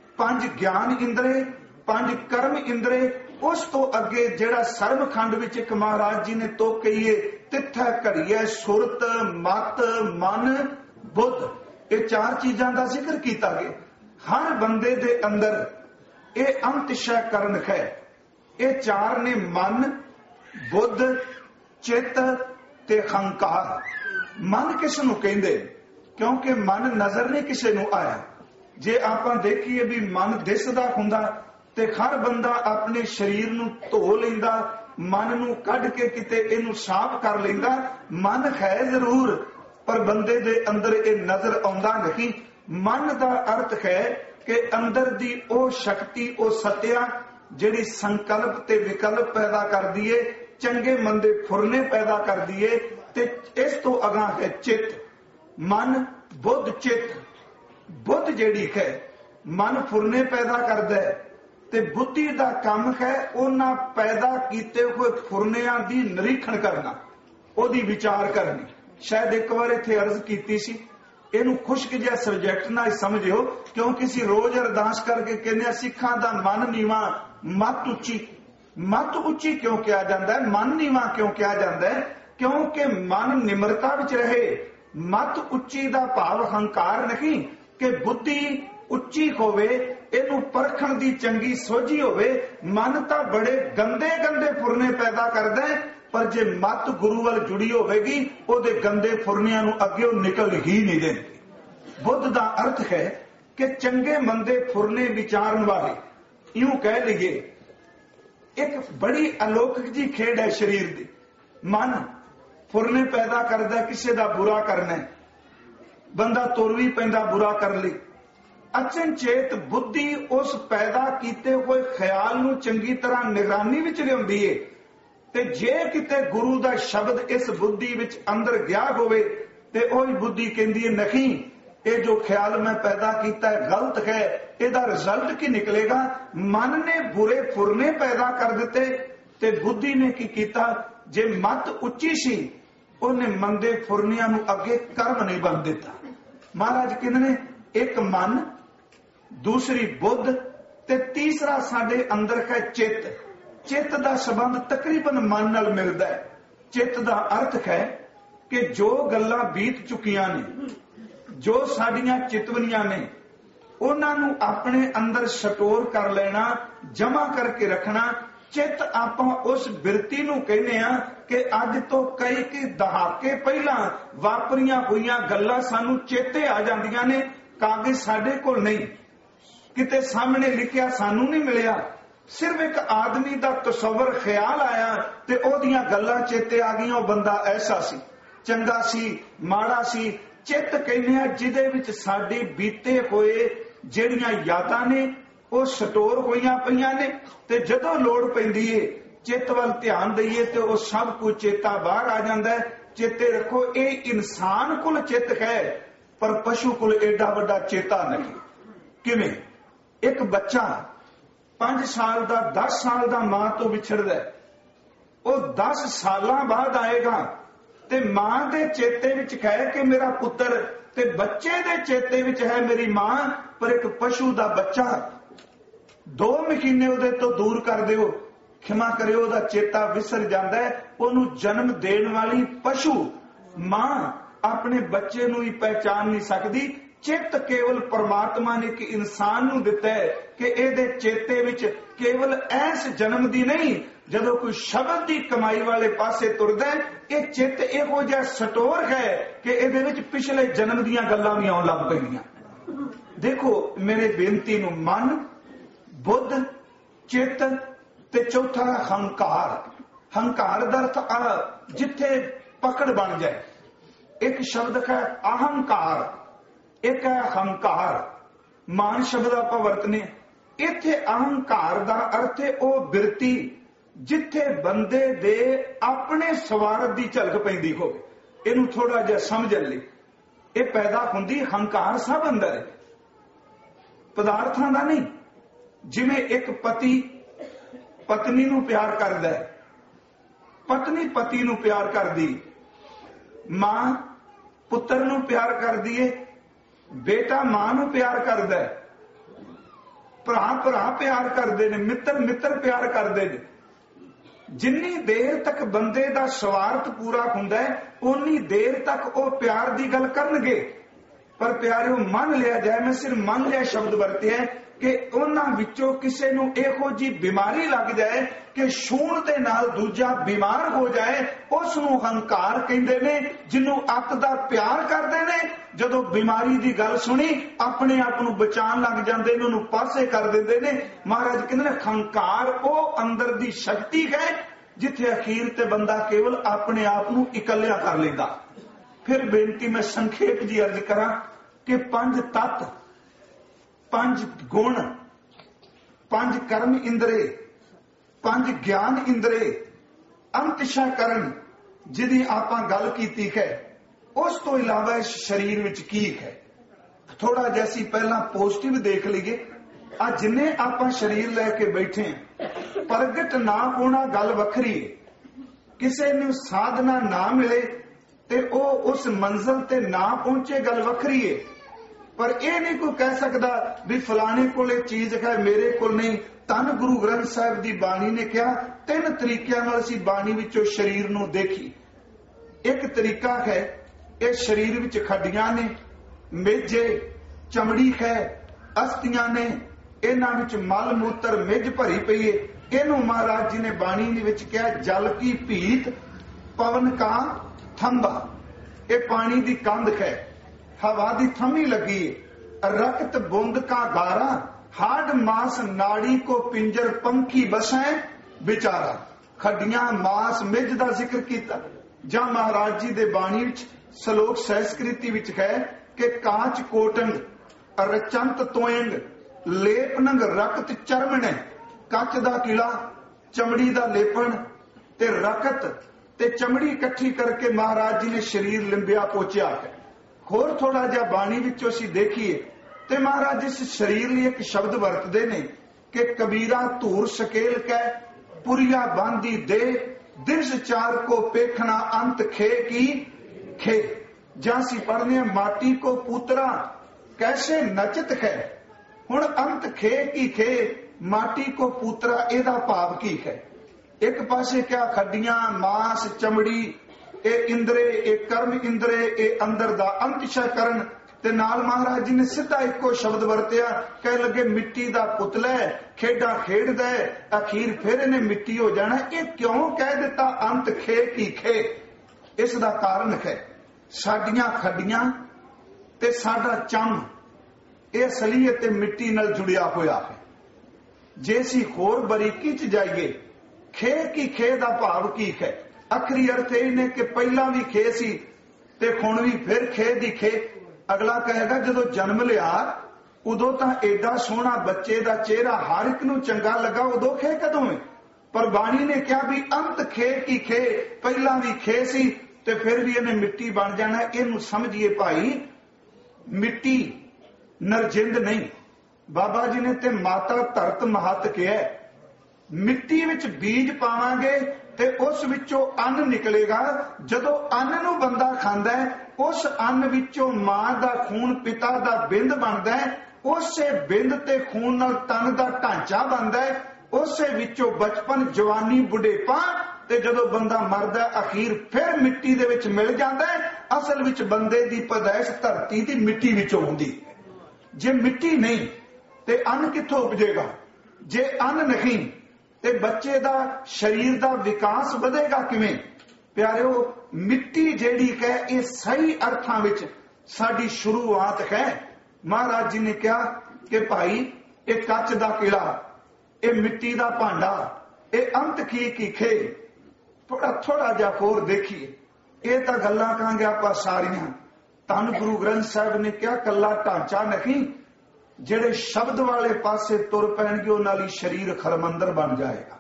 5 ਗਿਆਨ ਇੰਦਰੇ, 5 ਕਰਮ ਇੰਦਰੇ। ਉਸ ਤੋਂ ਅੱਗੇ ਜਿਹੜਾ ਸਰਬਖੰਡ ਵਿੱਚ ਇੱਕ ਮਹਾਰਾਜ ਜੀ ਨੇ ਤੋਕ ਕਹੀਏ, ਤਿੱਥੈ ਘੜੀਐ ਸੁਰਤ ਮਤ ਮਨ ਬੁੱਧ, ਇਹ 4 ਚੀਜ਼ਾਂ ਦਾ ਜ਼ਿਕਰ ਕੀਤਾ ਗਿਆ। ਹਰ ਬੰਦੇ ਦੇ ਅੰਦਰ ਇਹ ਅੰਤਿਸ਼ੈ ਕਰਨ ਹੈ। ਇਹ 4 ਨੇ, ਮਨ, ਬੁੱਧ, ਚਿੱਤ ਤੇ ਹੰਕਾਰ। ਮਨ ਕਿਸ ਨੂੰ ਕਹਿੰਦੇ? ਕਿਉਂਕਿ ਮਨ ਨਜ਼ਰ ਨਹੀਂ ਕਿਸੇ ਨੂੰ ਆਇਆ। ਜੇ ਆਪਾਂ ਦੇਖੀਏ ਵੀ ਮਨ ਦਿਸਦਾ ਹੁੰਦਾ ਤੇ ਹਰ ਬੰਦਾ ਆਪਣੇ ਸਰੀਰ ਨੂੰ ਧੋ ਲੈਂਦਾ, ਮਨ ਨੂੰ ਕੱਢ ਕੇ ਕਿਤੇ ਇਹਨੂੰ ਸਾਫ਼ ਕਰ ਲੈਂਦਾ। ਮਨ ਹੈ ਜ਼ਰੂਰ, ਪਰ ਬੰਦੇ ਦੇ ਅੰਦਰ ਇਹ ਨਜ਼ਰ ਆਉਂਦਾ ਨਹੀਂ। ਮਨ ਦਾ ਅਰਥ ਹੈ ਕਿ ਅੰਦਰ ਦੀ ਉਹ ਸ਼ਕਤੀ, ਉਹ ਸਤਿਆ ਜਿਹੜੀ ਸੰਕਲਪ ਤੇ ਵਿਕਲਪ ਪੈਦਾ ਕਰਦੀ ਏ, ਚੰਗੇ ਮੰਦੇ ਫੁਰਨੇ ਪੈਦਾ ਕਰਦੀ ਏ। ਤੇ ਇਸ ਤੋਂ ਅਗਾਂਹ ਹੈ ਚਿੱਤ। ਮਨ, ਬੁੱਧ, ਚਿੱਤ। ਬੁੱਧ ਜਿਹੜੀ ਹੈ, ਮਨ ਫੁਰਨੇ ਪੈਦਾ ਕਰਦਾ ਹੈ, ਤੇ ਬੁੱਧੀ ਦਾ ਕੰਮ ਹੈ ਉਹਨਾਂ ਪੈਦਾ ਕੀਤੇ ਹੋਏ ਫੁਰਨਿਆਂ ਦੀ ਨਿਰੀਖਣ ਕਰਨਾ, ਉਹਦੀ ਵਿਚਾਰ ਕਰਨੀ। ਸ਼ਾਇਦ ਇੱਕ ਵਾਰ ਇੱਥੇ ਅਰਜ਼ ਕੀਤੀ ਸੀ, ਇਹਨੂੰ ਖੁਸ਼ਕ ਜਿਹਾ ਸਬਜੈਕਟ ਨਾ ਸਮਝਿਓ, ਕਿਉਂਕਿ ਅਸੀਂ ਰੋਜ਼ ਅਰਦਾਸ ਕਰਕੇ ਕਹਿੰਦੇ ਆ ਸਿੱਖਾਂ ਦਾ ਮਨ ਨੀਵਾਂ ਮੱਤ ਉੱਚੀ। ਮੱਤ ਉੱਚੀ ਕਿਉਂ ਕਿਹਾ ਜਾਂਦਾ ਹੈ? ਮਨ ਨੀਵਾਂ ਕਿਉਂ ਕਿਹਾ ਜਾਂਦਾ ਹੈ? ਕਿਉਂਕਿ ਮਨ ਨਿਮਰਤਾ ਵਿੱਚ ਰਹੇ। ਮੱਤ ਉੱਚੀ ਦਾ ਭਾਵ ਹੰਕਾਰ ਨਹੀਂ ਕਿ ਬੁੱਧੀ ਉੱਚੀ ਹੋਵੇ, ਇਹਨੂੰ ਪਰਖਣ ਦੀ ਚੰਗੀ ਸੋਝੀ ਹੋਵੇ। ਮਨ ਤਾਂ ਬੜੇ ਗੰਦੇ ਗੰਦੇ ਫੁਰਨੇ ਪੈਦਾ ਕਰਦਾ ਹੈ, ਪਰ ਜੇ ਮੱਤ ਗੁਰੂ ਵੱਲ ਜੁੜੀ ਹੋਵੇਗੀ, ਉਹਦੇ ਗੰਦੇ ਫੁਰਨਿਆਂ ਨੂੰ ਅੱਗੇ ਉਹ ਨਿਕਲ ਹੀ ਨਹੀਂ ਦੇਣਗੇ। ਬੁੱਧ ਦਾ ਅਰਥ ਹੈ ਕਿ ਚੰਗੇ ਮੰਦੇ ਫੁਰਨੇ ਵਿਚਾਰਨ ਵਾਲੇ। ਇਉਂ ਕਹਿ ਲਈਏ, ਇੱਕ ਬੜੀ ਅਲੌਕਿਕ ਜੀ ਖੇਡ ਹੈ ਸਰੀਰ ਦੀ। ਮਨ ਫੁਰਨੇ ਪੈਦਾ ਕਰਦਾ, ਕਿਸੇ ਦਾ ਬੁਰਾ ਕਰਨਾ, ਬੰਦਾ ਤੁਰ ਵੀ ਪੈਂਦਾ ਬੁਰਾ ਕਰਨ ਲਈ। ਅਚਨਚੇਤ ਬੁੱਧੀ ਉਸ ਪੈਦਾ ਕੀਤੇ ਹੋਏ ਖਿਆਲ ਨੂੰ ਚੰਗੀ ਤਰ੍ਹਾਂ ਨਿਗਰਾਨੀ ਵਿੱਚ ਲਿਆਉਂਦੀ ਏ, ਤੇ ਜੇ ਕਿਤੇ ਗੁਰੂ ਦਾ ਸ਼ਬਦ ਇਸ ਬੁੱਧੀ ਵਿੱਚ ਅੰਦਰ ਗਿਆ ਹੋਵੇ ਤੇ ਉਹੀ ਬੁੱਧੀ ਕਹਿੰਦੀ ਹੈ ਨਹੀਂ, ਇਹ ਜੋ ਖਿਆਲ ਮੈਂ ਪੈਦਾ ਕੀਤਾ ਹੈ ਗਲਤ ਹੈ, ਇਹਦਾ ਰਿਜ਼ਲਟ ਕੀ ਨਿਕਲੇਗਾ? ਮਨ ਨੇ ਬੁਰੇ ਫੁਰਨੇ ਪੈਦਾ ਕਰ ਦਿੱਤੇ ਤੇ ਬੁੱਧੀ ਨੇ ਕੀ ਕੀਤਾ? ਜੇ ਮੱਤ ਉੱਚੀ ਸੀ, ਉਹਨੇ ਮੰਦੇ ਫੁਰਨਿਆਂ ਨੂੰ ਅੱਗੇ ਕਰਮ ਨਹੀਂ ਬਣ ਦਿੱਤਾ। ਮਹਾਰਾਜ ਕਹਿੰਦੇ ਨੇ ਇੱਕ ਮਨ, ਦੂਸਰੀ ਬੁੱਧ, ਤੇ ਤੀਸਰਾ ਸਾਡੇ ਅੰਦਰ ਹੈ ਚਿੱਤ। ਚਿੱਤ ਦਾ ਸੰਬੰਧ ਤਕਰੀਬਨ ਮਨ ਨਾਲ ਮਿਲਦਾ ਹੈ। ਚਿੱਤ ਦਾ ਅਰਥ ਹੈ ਕਿ ਜੋ ਗੱਲਾਂ ਬੀਤ ਚੁੱਕੀਆਂ ਨੇ, ਜੋ ਸਾਡੀਆਂ ਚਿਤਵਨੀਆਂ ਨੇ, ਉਹਨਾਂ ਨੂੰ ਆਪਣੇ ਅੰਦਰ ਸਟੋਰ ਕਰ ਲੈਣਾ, ਜਮਾ ਕਰਕੇ ਰੱਖਣਾ। ਚਿੱਤ ਆਪਾਂ ਉਸ ਬਿਰਤੀ ਨੂੰ ਕਹਿੰਦੇ ਆ ਕਿ ਅੱਜ ਤੋਂ ਕਈ ਦਹਾਕੇ ਪਹਿਲਾਂ ਵਾਪਰੀਆਂ ਹੋਈਆਂ ਗੱਲਾਂ ਸਾਨੂੰ ਚੇਤੇ ਆ ਜਾਂਦੀਆਂ ਨੇ। ਕਾਗਜ਼ ਸਾਡੇ ਕੋਲ ਨਹੀਂ, ਕਿਤੇ ਸਾਹਮਣੇ ਲਿਖਿਆ ਸਾਨੂੰ ਨਹੀਂ ਮਿਲਿਆ, ਸਿਰਫ ਇੱਕ ਆਦਮੀ ਦਾ ਤਸਵਰ ਖਿਆਲ ਆਇਆ ਤੇ ਉਹਦੀਆਂ ਗੱਲਾਂ ਚੇਤੇ ਆ ਗਈਆਂ। ਉਹ ਬੰਦਾ ਐਸਾ ਸੀ, ਚੰਗਾ ਸੀ, ਮਾੜਾ ਸੀ। ਚਿੱਤ ਕਹਿੰਦੇ ਆ ਜਿਹਦੇ ਵਿੱਚ ਸਾਡੇ ਬੀਤੇ ਹੋਏ ਜਿਹੜੀਆਂ ਯਾਦਾਂ ਨੇ ਉਹ ਸਟੋਰ ਹੋਈਆਂ ਪਈਆਂ ਨੇ, ਤੇ ਜਦੋਂ ਲੋੜ ਪੈਂਦੀ ਏ ਚਿੱਤ ਵੱਲ ਧਿਆਨ ਦਈਏ ਤੇ ਉਹ ਸਭ ਕੁਝ ਚੇਤਾ ਬਾਹਰ ਆ ਜਾਂਦਾ ਹੈ। ਚੇਤੇ ਰੱਖੋ, ਇਹ ਇਨਸਾਨ ਕੋਲ ਚਿੱਤ ਹੈ, ਪਰ ਪਸ਼ੂ ਕੋਲ ਏਡਾ ਵੱਡਾ ਚੇਤਾ ਨਹੀਂ। ਕਿਵੇਂ? ਇੱਕ ਬੱਚਾ 5 ਸਾਲ ਦਾ 10 ਸਾਲ ਦਾ ਮਾਂ ਤੋਂ ਵਿਛੜਦਾ, ਉਹ 10 ਸਾਲਾਂ ਬਾਅਦ ਆਏਗਾ, ਤੇ ਮਾਂ ਦੇ ਚੇਤੇ ਵਿੱਚ ਹੈ ਕਿ ਮੇਰਾ ਪੁੱਤਰ, ਤੇ ਬੱਚੇ ਦੇ ਚੇਤੇ ਵਿੱਚ ਹੈ ਮੇਰੀ ਮਾਂ। ਪਰ ਇੱਕ ਪਸ਼ੂ ਦਾ ਬੱਚਾ 2 ਮਹੀਨੇ ਉਹਦੇ ਤੋਂ ਦੂਰ ਕਰ ਦਿਓ, ਖਿਮਾ ਕਰਿਓ, ਉਹਦਾ ਚੇਤਾ ਵਿਸਰ ਜਾਂਦਾ ਹੈ। ਉਹਨੂੰ ਜਨਮ ਦੇਣ ਵਾਲੀ ਪਸ਼ੂ ਮਾਂ ਆਪਣੇ ਬੱਚੇ ਨੂੰ ਹੀ ਪਹਿਚਾਨ ਨਹੀਂ ਸਕਦੀ। ਚਿੱਤ ਕੇਵਲ ਪਰਮਾਤਮਾ ਨੇ ਇੱਕ ਇਨਸਾਨ ਨੂੰ ਦਿੱਤਾ ਹੈ ਕਿ ਇਹਦੇ ਚੇਤੇ ਵਿੱਚ ਕੇਵਲ ਐਸ ਜਨਮ ਦੀ ਨਹੀਂ, ਜਦੋਂ ਕੋਈ ਸ਼ਬਦ ਦੀ ਕਮਾਈ ਵਾਲੇ ਪਾਸੇ ਤੁਰਦਾ ਇਹ ਚਿੱਤ ਇਹੋ ਜਿਹਾ ਸਟੋਰ ਹੈ ਕਿ ਇਹਦੇ ਵਿੱਚ ਪਿਛਲੇ ਜਨਮ ਦੀਆਂ ਗੱਲਾਂ ਵੀ ਆਉਣ ਲੱਗ ਪੈਂਦੀਆਂ। ਦੇਖੋ ਮੇਰੇ ਬੇਨਤੀ ਨੂੰ, ਮਨ, ਬੁੱਧ, ਚਿੱਤ ਤੇ ਚੌਥਾ ਹੰਕਾਰ। ਹੰਕਾਰ ਦਾ ਅਰਥ ਆ ਜਿੱਥੇ ਪਕੜ ਬਣ ਜਾਏ। ਇੱਕ ਸ਼ਬਦ ਹੈ ਅਹੰਕਾਰ, ਇੱਕ ਹੈ ਹੰਕਾਰ। ਮਾਨ ਸ਼ਬਦ ਆਪਾਂ ਵਰਤਨੇ, ਇੱਥੇ ਅਹੰਕਾਰ ਦਾ ਅਰਥ ਹੈ ਉਹ ਬਿਰਤੀ ਜਿੱਥੇ ਬੰਦੇ ਦੇ ਆਪਣੇ ਸਵਾਰਥ ਦੀ ਝਲਕ ਪੈਂਦੀ ਹੋਵੇ। ਇਹਨੂੰ ਥੋੜਾ ਜਿਹਾ ਸਮਝਣ ਲਈ ਇਹ ਪੈਦਾ ਹੁੰਦੀ ਹੰਕਾਰ ਸਭ ਅੰਦਰ ਹੈ, ਪਦਾਰਥਾਂ ਦਾ ਨਹੀਂ। ਜਿਵੇਂ ਇੱਕ ਪਤੀ ਪਤਨੀ ਨੂੰ ਪਿਆਰ ਕਰਦਾ ਹੈ, ਪਤਨੀ ਪਤੀ ਨੂੰ ਪਿਆਰ ਕਰਦੀ, ਮਾਂ ਪੁੱਤਰ ਨੂੰ ਪਿਆਰ ਕਰਦੀ ਏ, ਬੇਟਾ ਮਾਂ ਨੂੰ ਪਿਆਰ ਕਰਦਾ ਹੈ, ਭਰਾ ਭਰਾ ਪਿਆਰ ਕਰਦੇ ਨੇ, ਮਿੱਤਰ ਮਿੱਤਰ ਪਿਆਰ ਕਰਦੇ ਨੇ। ਜਿੰਨੀ ਦੇਰ ਤੱਕ ਬੰਦੇ ਦਾ ਸਵਾਰਥ ਪੂਰਾ ਹੁੰਦਾ ਹੈ ਉਨੀ ਦੇਰ ਤੱਕ ਉਹ ਪਿਆਰ ਦੀ ਗੱਲ ਕਰਨਗੇ। ਪਰ ਪਿਆਰਿਓ, ਮੰਨ ਲਿਆ ਜਾਏ, ਮੈਂ ਸਿਰਫ ਮੰਨ ਲਿਆ ਸ਼ਬਦ ਵਰਤਿਆ ਕਿ ਉਹਨਾਂ ਵਿੱਚੋਂ ਕਿਸੇ ਨੂੰ ਇਹੋ ਜੀ ਬਿਮਾਰੀ ਲੱਗ ਜਾਏ ਕਿ ਛੂਣ ਦੇ ਨਾਲ ਦੂਜਾ ਬਿਮਾਰ ਹੋ ਜਾਏ, ਉਸ ਨੂੰ ਹੰਕਾਰ ਕਹਿੰਦੇ ਨੇ। ਜਿਹਨੂੰ ਅੱਤ ਦਾ ਪਿਆਰ ਕਰਦੇ ਨੇ, ਜਦੋਂ ਬਿਮਾਰੀ ਦੀ ਗੱਲ ਸੁਣੀ ਆਪਣੇ ਆਪ ਨੂੰ ਬਚਾਉਣ ਲੱਗ ਜਾਂਦੇ ਨੇ, ਉਹਨੂੰ ਪਾਸੇ ਕਰ ਦਿੰਦੇ ਨੇ। ਮਹਾਰਾਜ ਕਹਿੰਦੇ ਨੇ ਹੰਕਾਰ ਉਹ ਅੰਦਰ ਦੀ ਸ਼ਕਤੀ ਹੈ ਜਿੱਥੇ ਅਖੀਰ ਤੇ ਬੰਦਾ ਕੇਵਲ ਆਪਣੇ ਆਪ ਨੂੰ ਇਕੱਲਿਆ ਕਰ ਲੈਂਦਾ। ਫਿਰ ਬੇਨਤੀ ਮੈਂ ਸੰਖੇਪ ਜੀ ਅਰਜ਼ ਕਰਾਂ ਕਿ 5 ਤੱਤ, 5 ਗੁਣ, 5 ਕਰਮ ਇੰਦਰੇ, 5 ਗਿਆਨ ਇੰਦਰੇ, ਅੰਤਸ਼ਾਕਰਨ ਜਿਹਦੀ ਆਪਾਂ ਗੱਲ ਕੀਤੀ ਹੈ, ਉਸ ਤੋਂ ਇਲਾਵਾ ਇਸ ਸਰੀਰ ਵਿੱਚ ਕੀ ਹੈ। ਥੋੜਾ ਜਿਹਾ ਅਸੀਂ ਪਹਿਲਾਂ ਪੋਜ਼ਿਟਿਵ ਦੇਖ ਲਈਏ। ਆ ਜਿੰਨੇ ਆਪਾਂ ਸਰੀਰ ਲੈ ਕੇ ਬੈਠੇ ਹਾਂ, ਪ੍ਰਗਟ ਨਾ ਹੋਣਾ ਗੱਲ ਵੱਖਰੀ ਹੈ। ਕਿਸੇ ਨੂੰ ਸਾਧਨਾ ਨਾ ਮਿਲੇ ਤੇ ਉਹ ਉਸ ਮੰਜ਼ਿਲ ਤੇ ਨਾ ਪਹੁੰਚੇ ਗੱਲ ਵੱਖਰੀ ਹੈ। ਪਰ ਇਹ ਨਹੀਂ ਕੋਈ ਕਹਿ ਸਕਦਾ ਵੀ ਫਲਾਣੇ ਕੋਲ ਇਹ ਚੀਜ਼ ਹੈ ਮੇਰੇ ਕੋਲ ਨਹੀਂ। ਧੰਨ ਗੁਰੂ ਗ੍ਰੰਥ ਸਾਹਿਬ ਦੀ ਬਾਣੀ ਨੇ ਕਿਹਾ 3 ਤਰੀਕਿਆਂ ਨਾਲ ਅਸੀਂ ਬਾਣੀ ਵਿੱਚੋਂ ਸਰੀਰ ਨੂੰ ਦੇਖੀ। ਇੱਕ ਤਰੀਕਾ ਹੈ ਇਹ ਸਰੀਰ ਵਿੱਚ ਖੱਡੀਆਂ ਨੇ, ਮੇਜੇ, ਚਮੜੀ ਹੈ, ਅਸਥੀਆਂ ਨੇ, ਇਹਨਾਂ ਵਿੱਚ ਮਲ ਮੂਤਰ ਮਿੱਝ ਭਰੀ ਪਈ ਹੈ। ਇਹਨੂੰ ਮਹਾਰਾਜ ਜੀ ਨੇ ਬਾਣੀ ਦੇ ਵਿੱਚ ਕਿਹਾ ਜਲ ਕੀ ਭੀਤ, ਪਵਨ ਕਾ ਥੰਬਾ। ਇਹ ਪਾਣੀ ਦੀ ਕੰਧ ਹੈ, ਹਵਾ ਦੀ ਥੰਮੀ लगी, रक्त बूंद का गारा, हाड मास नाड़ी को पिंजर पंखी बसाए विचारा। खड्डियां मास मिज का जिक्र किया। ਜਾਂ ਮਹਾਰਾਜ ਜੀ ਦੇ ਬਾਣੀ ਵਿੱਚ ਸ਼ਲੋਕ ਸੰਸਕ੍ਰਿਤੀ ਵਿੱਚ ਹੈ ਕਿ ਕਾਂਚ ਕੋਟੰਗ ਰਚੰਤ ਤੋਇੰਗ ਲੇਪਨੰਗ ਰਕਤ ਚਰਮਣੇ। ਕੱਚ ਦਾ ਕਿਲਾ, ਚਮੜੀ ਦਾ ਲੇਪਣ ਤੇ ਰਕਤ ਤੇ ਚਮੜੀ ਇਕੱਠੀ ਕਰਕੇ ਮਹਾਰਾਜ ਜੀ ਨੇ ਸਰੀਰ ਲਿੰਬਿਆ ਪੋਚਿਆ ਹੈ। ਹੋਰ ਥੋੜਾ ਜਿਹਾ ਬਾਣੀ ਵਿੱਚੋਂ ਅਸੀਂ ਦੇਖੀਏ ਤੇ ਮਹਾਰਾਜ ਇਸ ਸਰੀਰ ਲਈ ਇੱਕ ਸ਼ਬਦ ਵਰਤਦੇ ਨੇ ਕਿ ਕਬੀਰਾ ਧੂਰ ਸਕੇਲ ਕੈ ਪੁਰੀਆ ਬਾਂਦੀ ਦੇ ਦਿਰਸ ਚਾਰ ਕੋ ਪੇਖਣਾ ਅੰਤ ਖੇ ਕੀ ਖੇ। ਜਾਂ ਅਸੀਂ ਪੜ੍ਹਦੇ ਹਾਂ ਮਾਟੀ ਕੋ ਪੂਤਰਾ ਕੈਸੇ ਨਚਤ ਹੈ। ਹੁਣ ਅੰਤ ਖੇ ਕੀ ਖੇ, ਮਾਟੀ ਕੋ ਪੂਤਰਾ, ਇਹਦਾ ਭਾਵ ਕੀ ਹੈ। ਇੱਕ ਪਾਸੇ ਕਿਹਾ ਖੱਡੀਆਂ, ਮਾਸ, ਚਮੜੀ, ਇਹ ਇੰਦਰੇ, ਇਹ ਕਰਮ ਇੰਦਰੇ, ਇਹ ਅੰਦਰ ਦਾ ਅੰਤਸ਼ਕਰਨ। ਤੇ ਨਾਲ ਮਹਾਰਾਜ ਜੀ ਨੇ ਸਿੱਧਾ ਇੱਕੋ ਸ਼ਬਦ ਵਰਤਿਆ, ਕਹਿ ਲੱਗੇ ਮਿੱਟੀ ਦਾ ਪੁਤਲਾ ਖੇਡਾਂ ਖੇਡਦਾ ਅਖੀਰ ਫਿਰ ਇਹਨੇ ਮਿੱਟੀ ਹੋ ਜਾਣਾ। ਇਹ ਕਿਉਂ ਕਹਿ ਦਿੱਤਾ ਅੰਤ ਖੇ ਕੀ ਖੇ? ਇਸ ਦਾ ਕਾਰਨ ਹੈ ਸਾਡੀਆਂ ਖੱਡੀਆਂ ਤੇ ਸਾਡਾ ਚੰਮ ਇਹ ਅਸਲੀਅਤ ਤੇ ਮਿੱਟੀ ਨਾਲ ਜੁੜਿਆ ਹੋਇਆ ਹੈ। ਜੇ ਅਸੀਂ ਹੋਰ ਬਰੀਕੀ ਚ ਜਾਈਏ, ਖੇ ਕੀ ਖੇ ਦਾ ਭਾਵ ਕੀ ਹੈ? ਅਖਰੀ ਅਰਥ ਇਹ ਨੇ ਕਿ ਪਹਿਲਾਂ ਵੀ ਖੇ ਸੀ ਤੇ ਹੁਣ ਵੀ ਫਿਰ ਖੇ ਦੀ ਖੇ। ਅਗਲਾ ਕਹੇਗਾ ਜਦੋਂ ਜਨਮ ਲਿਆ ਉਦੋਂ ਤਾਂ ਏਡਾ ਸੋਹਣਾ ਬੱਚੇ ਦਾ ਚਿਹਰਾ ਹਰ ਇੱਕ ਨੂੰ ਚੰਗਾ ਲੱਗਾ, ਉਦੋਂ ਖੇ ਕਦੋਂ ਹੈ? ਪਰ ਬਾਣੀ ਨੇ ਕਿਹਾ ਵੀ ਅੰਤ ਖੇ ਕੀ ਖੇ, ਪਹਿਲਾਂ ਵੀ ਖੇ ਸੀ ਤੇ ਫਿਰ ਵੀ ਇਹਨੇ ਮਿੱਟੀ ਬਣ ਜਾਣਾ। ਇਹਨੂੰ ਸਮਝੀਏ ਭਾਈ, ਮਿੱਟੀ ਨਰਜਿੰਦ ਨਹੀਂ। ਬਾਬਾ ਜੀ ਨੇ ਤੇ ਮਾਤਾ ਧਰਤ ਮਹਤ ਕਿਹਾ। ਮਿੱਟੀ ਵਿੱਚ ਬੀਜ ਪਾਵਾਂਗੇ ਤੇ ਉਸ ਵਿੱਚੋਂ ਅੰਨ ਨਿਕਲੇਗਾ। ਜਦੋਂ ਅੰਨ ਨੂੰ ਬੰਦਾ ਖਾਂਦਾ ਹੈ, ਉਸ ਅੰਨ ਵਿੱਚੋਂ ਮਾਂ ਦਾ ਖੂਨ, ਪਿਤਾ ਦਾ ਬਿੰਦ ਬਣਦਾ ਹੈ। ਉਸੇ ਬਿੰਦ ਤੇ ਖੂਨ ਨਾਲ ਤਨ ਦਾ ਢਾਂਚਾ ਬਣਦਾ ਹੈ। ਉਸੇ ਵਿੱਚੋਂ ਬਚਪਨ, ਜਵਾਨੀ, ਬੁਢੇਪਾ, ਤੇ ਜਦੋਂ ਬੰਦਾ ਮਰਦਾ ਅਖੀਰ ਫਿਰ ਮਿੱਟੀ ਦੇ ਵਿੱਚ ਮਿਲ ਜਾਂਦਾ ਹੈ। ਅਸਲ ਵਿੱਚ ਬੰਦੇ ਦੀ ਪੈਦਾਇਸ਼ ਧਰਤੀ ਦੀ ਮਿੱਟੀ ਵਿੱਚੋਂ ਹੁੰਦੀ। ਜੇ ਮਿੱਟੀ ਨਹੀਂ ਤੇ ਅੰਨ ਕਿੱਥੋਂ ਉਪਜੇਗਾ? ਜੇ ਅੰਨ ਨਹੀਂ ਤੇ ਬੱਚੇ ਦਾ ਸਰੀਰ ਦਾ ਵਿਕਾਸ ਵਧੇਗਾ ਕਿਵੇਂ? ਪਿਆਰਿਓ, ਮਿੱਟੀ ਜਿਹੜੀ ਹੈ ਇਹ ਸਹੀ ਅਰਥਾਂ ਵਿੱਚ ਸਾਡੀ ਸ਼ੁਰੂਆਤ ਹੈ। ਮਹਾਰਾਜ ਜੀ ਨੇ ਕਿਹਾ ਕਿ ਭਾਈ ਇਹ ਕੱਚ ਦਾ ਕਿਲਾ, ਇਹ ਮਿੱਟੀ ਦਾ ਭਾਂਡਾ, ਇਹ ਅੰਤ ਕੀ ਕੀਖੇ। ਥੋੜਾ ਜਿਹਾ ਹੋਰ ਦੇਖੀਏ। ਇਹ ਤਾਂ ਗੱਲਾਂ ਕਹਾਂਗੇ ਆਪਾਂ ਸਾਰੀਆਂ। ਧੰਨ ਗੁਰੂ ਗ੍ਰੰਥ ਸਾਹਿਬ ਨੇ ਕਿਹਾ ਕੱਲਾ ਢਾਂਚਾ ਨਹੀਂ, ਜਿਹੜੇ ਸ਼ਬਦ ਵਾਲੇ ਪਾਸੇ ਤੁਰ ਪੈਣਗੇ ਉਹਨਾਂ ਲਈ ਸਰੀਰ ਖਰਮੰਦਰ ਬਣ ਜਾਏਗਾ,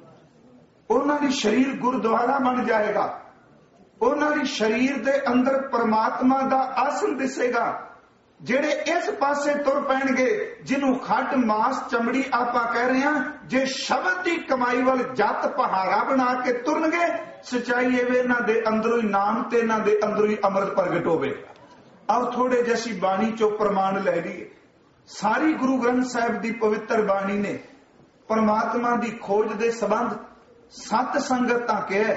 ਉਹਨਾਂ ਦੀ ਸਰੀਰ ਗੁਰਦੁਆਰਾ ਬਣ ਜਾਏਗਾ, ਉਹਨਾਂ ਦੀ ਸਰੀਰ ਦੇ ਅੰਦਰ ਪਰਮਾਤਮਾ ਦਾ ਆਸਣ ਦਿਸੇਗਾ। ਜਿਹੜੇ ਇਸ ਪਾਸੇ ਤੁਰ ਪੈਣਗੇ, ਜਿਹਨੂੰ ਖੱਟ ਮਾਸ ਚਮੜੀ ਆਪਾਂ ਕਹਿ ਰਹੇ ਹਾਂ, ਜੇ ਸ਼ਬਦ ਦੀ ਕਮਾਈ ਵੱਲ ਜੱਤ ਪਹਾੜਾ ਬਣਾ ਕੇ ਤੁਰਨਗੇ, ਸਚਾਈ ਇਹ ਇਹਨਾਂ ਦੇ ਅੰਦਰੋਂ ਹੀ ਨਾਮ ਤੇ ਇਹਨਾਂ ਦੇ ਅੰਦਰੋਂ ਹੀ ਅੰਮ੍ਰਿਤ ਪ੍ਰਗਟ ਹੋਵੇਗਾ। ਆਓ ਥੋੜੇ ਜਿਹੇ ਅਸੀਂ ਬਾਣੀ ਚੋਂ ਪ੍ਰਮਾਣ ਲੈ ਲਈਏ। ਸਾਰੀ ਗੁਰੂ ਗ੍ਰੰਥ ਸਾਹਿਬ ਦੀ ਪਵਿੱਤਰ ਬਾਣੀ ਨੇ ਪਰਮਾਤਮਾ ਦੀ ਖੋਜ ਦੇ ਸੰਬੰਧ ਸਤ ਸੰਗਤ ਤਾਂ ਕਿਹਾ,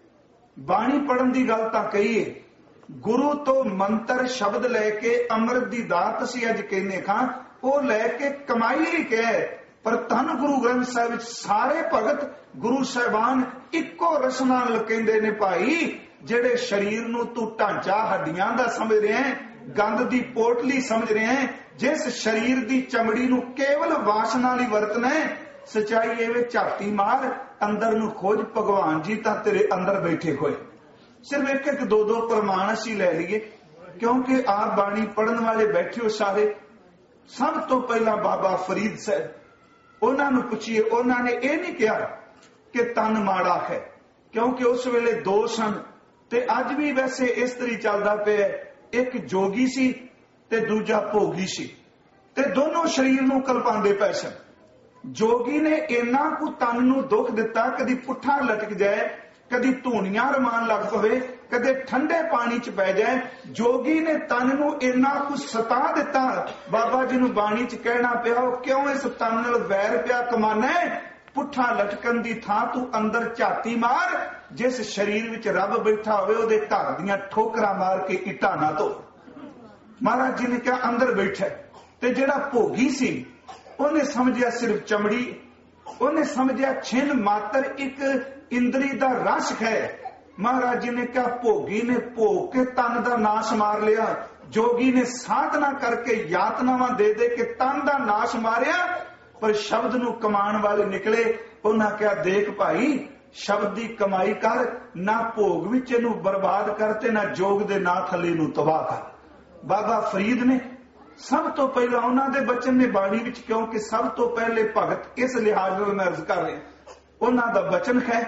ਬਾਣੀ ਪੜਨ ਦੀ ਗੱਲ ਤਾਂ ਕਹੀਏ, ਗੁਰੂ ਤੋਂ ਮੰਤਰ ਸ਼ਬਦ ਲੈ ਕੇ ਅੰਮ੍ਰਿਤ ਦੀ ਦਾਤ ਅਸੀਂ ਅੱਜ ਕਹਿੰਦੇ ਖਾਂ, ਉਹ ਲੈ ਕੇ ਕਮਾਈ ਲਈ ਕਿਹਾ। ਪਰ ਧੰਨ ਗੁਰੂ ਗ੍ਰੰਥ ਸਾਹਿਬ ਵਿੱਚ ਸਾਰੇ ਭਗਤ ਗੁਰੂ ਸਾਹਿਬਾਨ ਇੱਕੋ ਰਸਨਾ ਨਾਲ ਕਹਿੰਦੇ ਨੇ, ਭਾਈ ਜਿਹੜੇ ਸਰੀਰ ਨੂੰ ਤੂੰ ਢਾਂਚਾ ਹੱਡੀਆਂ ਦਾ ਸਮਝ ਰਿਹਾ ਹੈ, ਗੰਦ ਦੀ ਪੋਟਲੀ ਸਮਝ ਰਿਹਾ ਹੈ, ਜਿਸ ਸਰੀਰ ਦੀ ਚਮੜੀ ਨੂੰ ਕੇਵਲ ਵਾਸਨਾ ਲਈ ਵਰਤਣਾ ਹੈ, ਸਚਾਈ ਐਵੇਂ ਝਾਤੀ ਮਾਰ ਅੰਦਰ ਨੂੰ ਖੋਜ, ਭਗਵਾਨ ਜੀ ਤਾਂ ਤੇਰੇ ਅੰਦਰ ਬੈਠੇ ਹੋਏ। ਸਿਰਫ ਇੱਕ ਇੱਕ ਦੋ ਦੋ ਪ੍ਰਮਾਣ ਅਸੀਂ ਲੈ ਲਈਏ, ਕਿਉਂਕਿ ਆਪ ਬਾਣੀ ਪੜਨ ਵਾਲੇ ਬੈਠੇ ਹੋ ਸਾਰੇ। ਸਭ ਤੋਂ ਪਹਿਲਾਂ ਬਾਬਾ ਫਰੀਦ ਸਾਹਿਬ, ਉਹਨਾਂ ਨੂੰ ਪੁੱਛੀਏ। ਉਹਨਾਂ ਨੇ ਇਹ ਨਹੀਂ ਕਿਹਾ ਕਿ ਤਨ ਮਾੜਾ ਹੈ, ਕਿਉਂਕਿ ਉਸ ਵੇਲੇ ਦੋ ਸਨ ਤੇ ਅੱਜ ਵੀ ਵੈਸੇ ਇਸ ਤਰੀ ਚੱਲਦਾ ਪਿਆ, ਇੱਕ ਜੋਗੀ ਸੀ ਤੇ ਦੂਜਾ ਭੋਗੀ ਸੀ, ਤੇ ਦੋਨੋਂ ਸਰੀਰ ਨੂੰ ਕਲਪਾਉਂਦੇ ਪਏ ਸਨ। ਜੋਗੀ ਨੇ ਇੰਨਾ ਕੁ ਤਨ ਨੂੰ ਦੁੱਖ ਦਿੱਤਾ, ਕਦੀ ਪੁੱਠਾ ਲਟਕ ਜਾਏ, ਕਦੀ ਧੂਣੀਆਂ ਰਮਾਨ ਲੱਗ ਪਵੇ, ਕਦੇ ਠੰਡੇ ਪਾਣੀ ਚ ਪੈ ਜਾਏ। ਜੋਗੀ ਨੇ ਤਨ ਨੂੰ ਇੰਨਾ ਕੁ ਸਤਾ ਦਿੱਤਾ, ਬਾਬਾ ਜੀ ਨੂੰ ਬਾਣੀ ਚ ਕਹਿਣਾ ਪਿਆ, ਉਹ ਕਿਉਂ ਇਸ ਤਨ ਨਾਲ ਵੈਰ ਪਿਆ ਕਮਾਨਾ? ਪੁੱਠਾ ਲਟਕਣ ਦੀ ਥਾਂ ਤੂੰ ਅੰਦਰ ਝਾਤੀ ਮਾਰ, ਜਿਸ ਸਰੀਰ ਵਿੱਚ ਰੱਬ ਬੈਠਾ ਹੋਵੇ ਉਹਦੇ ਘਰ ਦੀਆਂ ਠੋਕਰਾਂ ਮਾਰ ਕੇ ਇੱਟਾਂ ਨਾ ਧੋ। ਮਹਾਰਾਜ ਜੀ ਨੇ ਕਿਹਾ ਅੰਦਰ ਬੈਠਾ। ਤੇ ਜਿਹੜਾ ਭੋਗੀ ਸੀ ਉਹਨੇ ਸਮਝਿਆ ਸਿਰਫ ਚਮੜੀ, ਉਹਨੇ ਸਮਝਿਆ ਛਿਨ ਮਾਤਰ ਇੱਕ ਇੰਦਰੀ ਦਾ ਰਸ ਹੈ। ਮਹਾਰਾਜ ਜੀ ਨੇ ਕਿਹਾ ਭੋਗੀ ਨੇ ਭੋਗ ਕੇ ਤਨ ਦਾ ਨਾਸ਼ ਮਾਰ ਲਿਆ, ਜੋਗੀ ਨੇ ਸਾਧਨਾ ਕਰਕੇ ਯਾਤਨਾਵਾਂ ਦੇ ਦੇ ਕੇ ਤਨ ਦਾ ਨਾਸ਼ ਮਾਰਿਆ। ਪਰ ਸ਼ਬਦ ਨੂੰ ਕਮਾਉਣ ਵਾਲੇ ਨਿਕਲੇ। ਉਹਨਾਂ ਕਿਹਾ ਦੇਖ ਭਾਈ, ਸ਼ਬਦ ਦੀ ਕਮਾਈ ਕਰ, ਨਾ ਭੋਗ ਵਿੱਚ ਇਹਨੂੰ ਬਰਬਾਦ ਕਰ ਤੇ ਨਾ ਜੋਗ ਦੇ ਨਾ ਥੱਲੇ ਨੂੰ ਤਬਾਹ ਕਰ। ਬਾਬਾ ਫਰੀਦ ਨੇ ਸਭ ਤੋਂ ਪਹਿਲਾਂ ਉਹਨਾਂ ਦੇ ਬਚਨ ਨੇ ਬਾਣੀ ਵਿੱਚ, ਕਿਉਂਕਿ ਸਭ ਤੋਂ ਪਹਿਲੇ ਭਗਤ ਇਸ ਲਿਹਾਜ਼ ਨਾਲ ਮੈਂ ਅਰਜ਼ ਕਰ ਰਿਹਾ, ਉਹਨਾਂ ਦਾ ਬਚਨ ਹੈ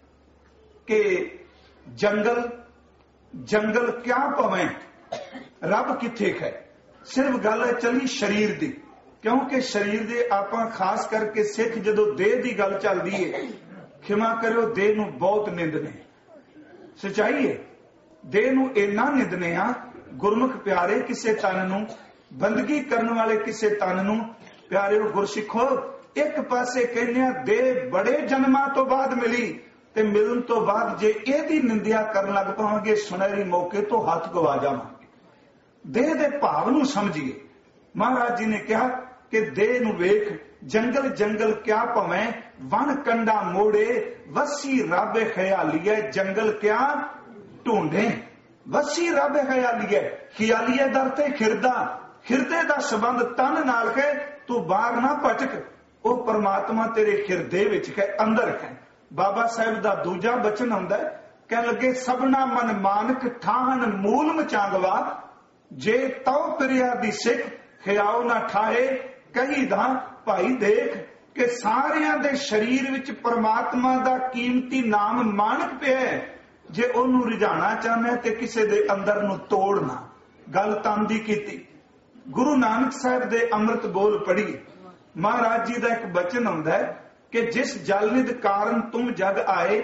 ਕਿ ਜੰਗਲ ਜੰਗਲ ਕਿਆ ਭਵੇਂ, ਰੱਬ ਕਿੱਥੇ ਹੈ। ਸਿਰਫ ਗੱਲ ਹੈ ਚਲੀ ਸਰੀਰ ਦੀ, ਕਿਉਂਕਿ ਸਰੀਰ ਦੇ ਆਪਾਂ ਖਾਸ ਕਰਕੇ ਸਿੱਖ ਜਦੋਂ ਦੇਹ ਦੀ ਗੱਲ ਚੱਲਦੀ ਹੈ, ਖਿਮਾ ਕਰਿਓ ਦੇਹ ਨੂੰ ਬਹੁਤ ਨਿੰਦਨੇ, ਸਚਾਈ ਹੈ ਦੇਹ ਨੂੰ ਇੰਨਾ ਨਿੰਦਨੇ ਆ। ਗੁਰਮੁਖ ਪਿਆਰੇ ਕਿਸੇ ਤਨ ਨੂੰ, ਬੰਦਗੀ ਕਰਨ ਵਾਲੇ ਕਿਸੇ ਤਨ ਨੂੰ, ਪਿਆਰਿਓ ਗੁਰਸਿੱਖੋ, ਇੱਕ ਪਾਸੇ ਕਹਿੰਦੇ ਆ ਦੇਹ ਬੜੇ ਜਨਮਾਂ ਤੋਂ ਬਾਅਦ ਮਿਲੀ, ਤੇ ਮਿਲਣ ਤੋਂ ਬਾਅਦ ਜੇ ਇਹਦੀ ਨਿੰਦਿਆ ਕਰਨ ਲੱਗ ਪਾਵਾਂਗੇ, ਸੁਨਹਿਰੀ ਮੌਕੇ ਤੋਂ ਹੱਥ ਗਵਾ ਜਾਵਾਂਗੇ। ਦੇਹ ਦੇ ਭਾਵ ਨੂੰ ਸਮਝੀਏ। ਮਹਾਰਾਜ ਜੀ ਨੇ ਕਿਹਾ ਕਿ ਦੇਹ ਨੂੰ ਵੇਖ, ਜੰਗਲ ਜੰਗਲ ਕਿਆ ਭਵੇਂ, ਵਣ ਕੰਡਾ ਮੋੜੇ, ਵਸੀ ਰੱਬ ਖਿਆਲੀਏ, ਜੰਗਲ ਕਿਆ ਢੂੰਢੇ। ਵਸੀ ਰੱਬ ਖਿਆਲੀਏ, ਖਿਆਲੀਏ ਦਰ ਤੇ ਖਿਰਦਾ, ਖਿਰਦੇ ਦਾ ਸੰਬੰਧ ਤਨ ਨਾਲ ਹੈ, ਤੂੰ ਬਾਹਰ ਨਾ ਭਟਕ, ਉਹ ਪਰਮਾਤਮਾ ਤੇਰੇ ਖਿਰਦੇ ਵਿੱਚ ਹੈ, ਅੰਦਰ ਹੈ। ਬਾਬਾ ਸਾਹਿਬ ਦਾ ਦੂਜਾ ਬਚਨ ਹੁੰਦਾ, ਕਹਿਣ ਲੱਗੇ ਸਭਨਾ ਮਨ ਮਾਨਕ ਠਾਹਨ ਮੂਲ ਮਚਾਂਗਵਾ, ਜੇ ਤਉ ਪ੍ਰਿਆ ਦੀ ਸਿੱਖ ਖਿਆਉ ਨਾ ਠਾਏ, ਕਹੀਦਾ ਭਾਈ ਦੇਖ ਕਿ ਸਾਰਿਆਂ ਦੇ ਸਰੀਰ ਵਿੱਚ ਪਰਮਾਤਮਾ ਦਾ ਕੀਮਤੀ ਨਾਮ ਮਾਨਕ ਪਿਆ ਹੈ। ਜੇ ਉਹਨੂੰ ਰਿਝਾਣਾ ਚਾਹੁੰਦਾ ਤੇ ਕਿਸੇ ਦੇ ਅੰਦਰ ਨੂੰ ਤੋੜਨਾ। ਗੱਲ ਤਨ ਦੀ ਕੀਤੀ। ਗੁਰੂ ਨਾਨਕ ਸਾਹਿਬ ਦੇ ਅੰਮ੍ਰਿਤ ਬੋਲ ਪੜ੍ਹੀ। ਮਹਾਰਾਜ ਜੀ ਦਾ ਇੱਕ ਬਚਨ ਹੁੰਦਾ ਹੈ ਕਿ ਜਿਸ ਜਲ ਨਿਧ ਕਾਰਨ ਤੁਮ ਜਗ ਆਏ,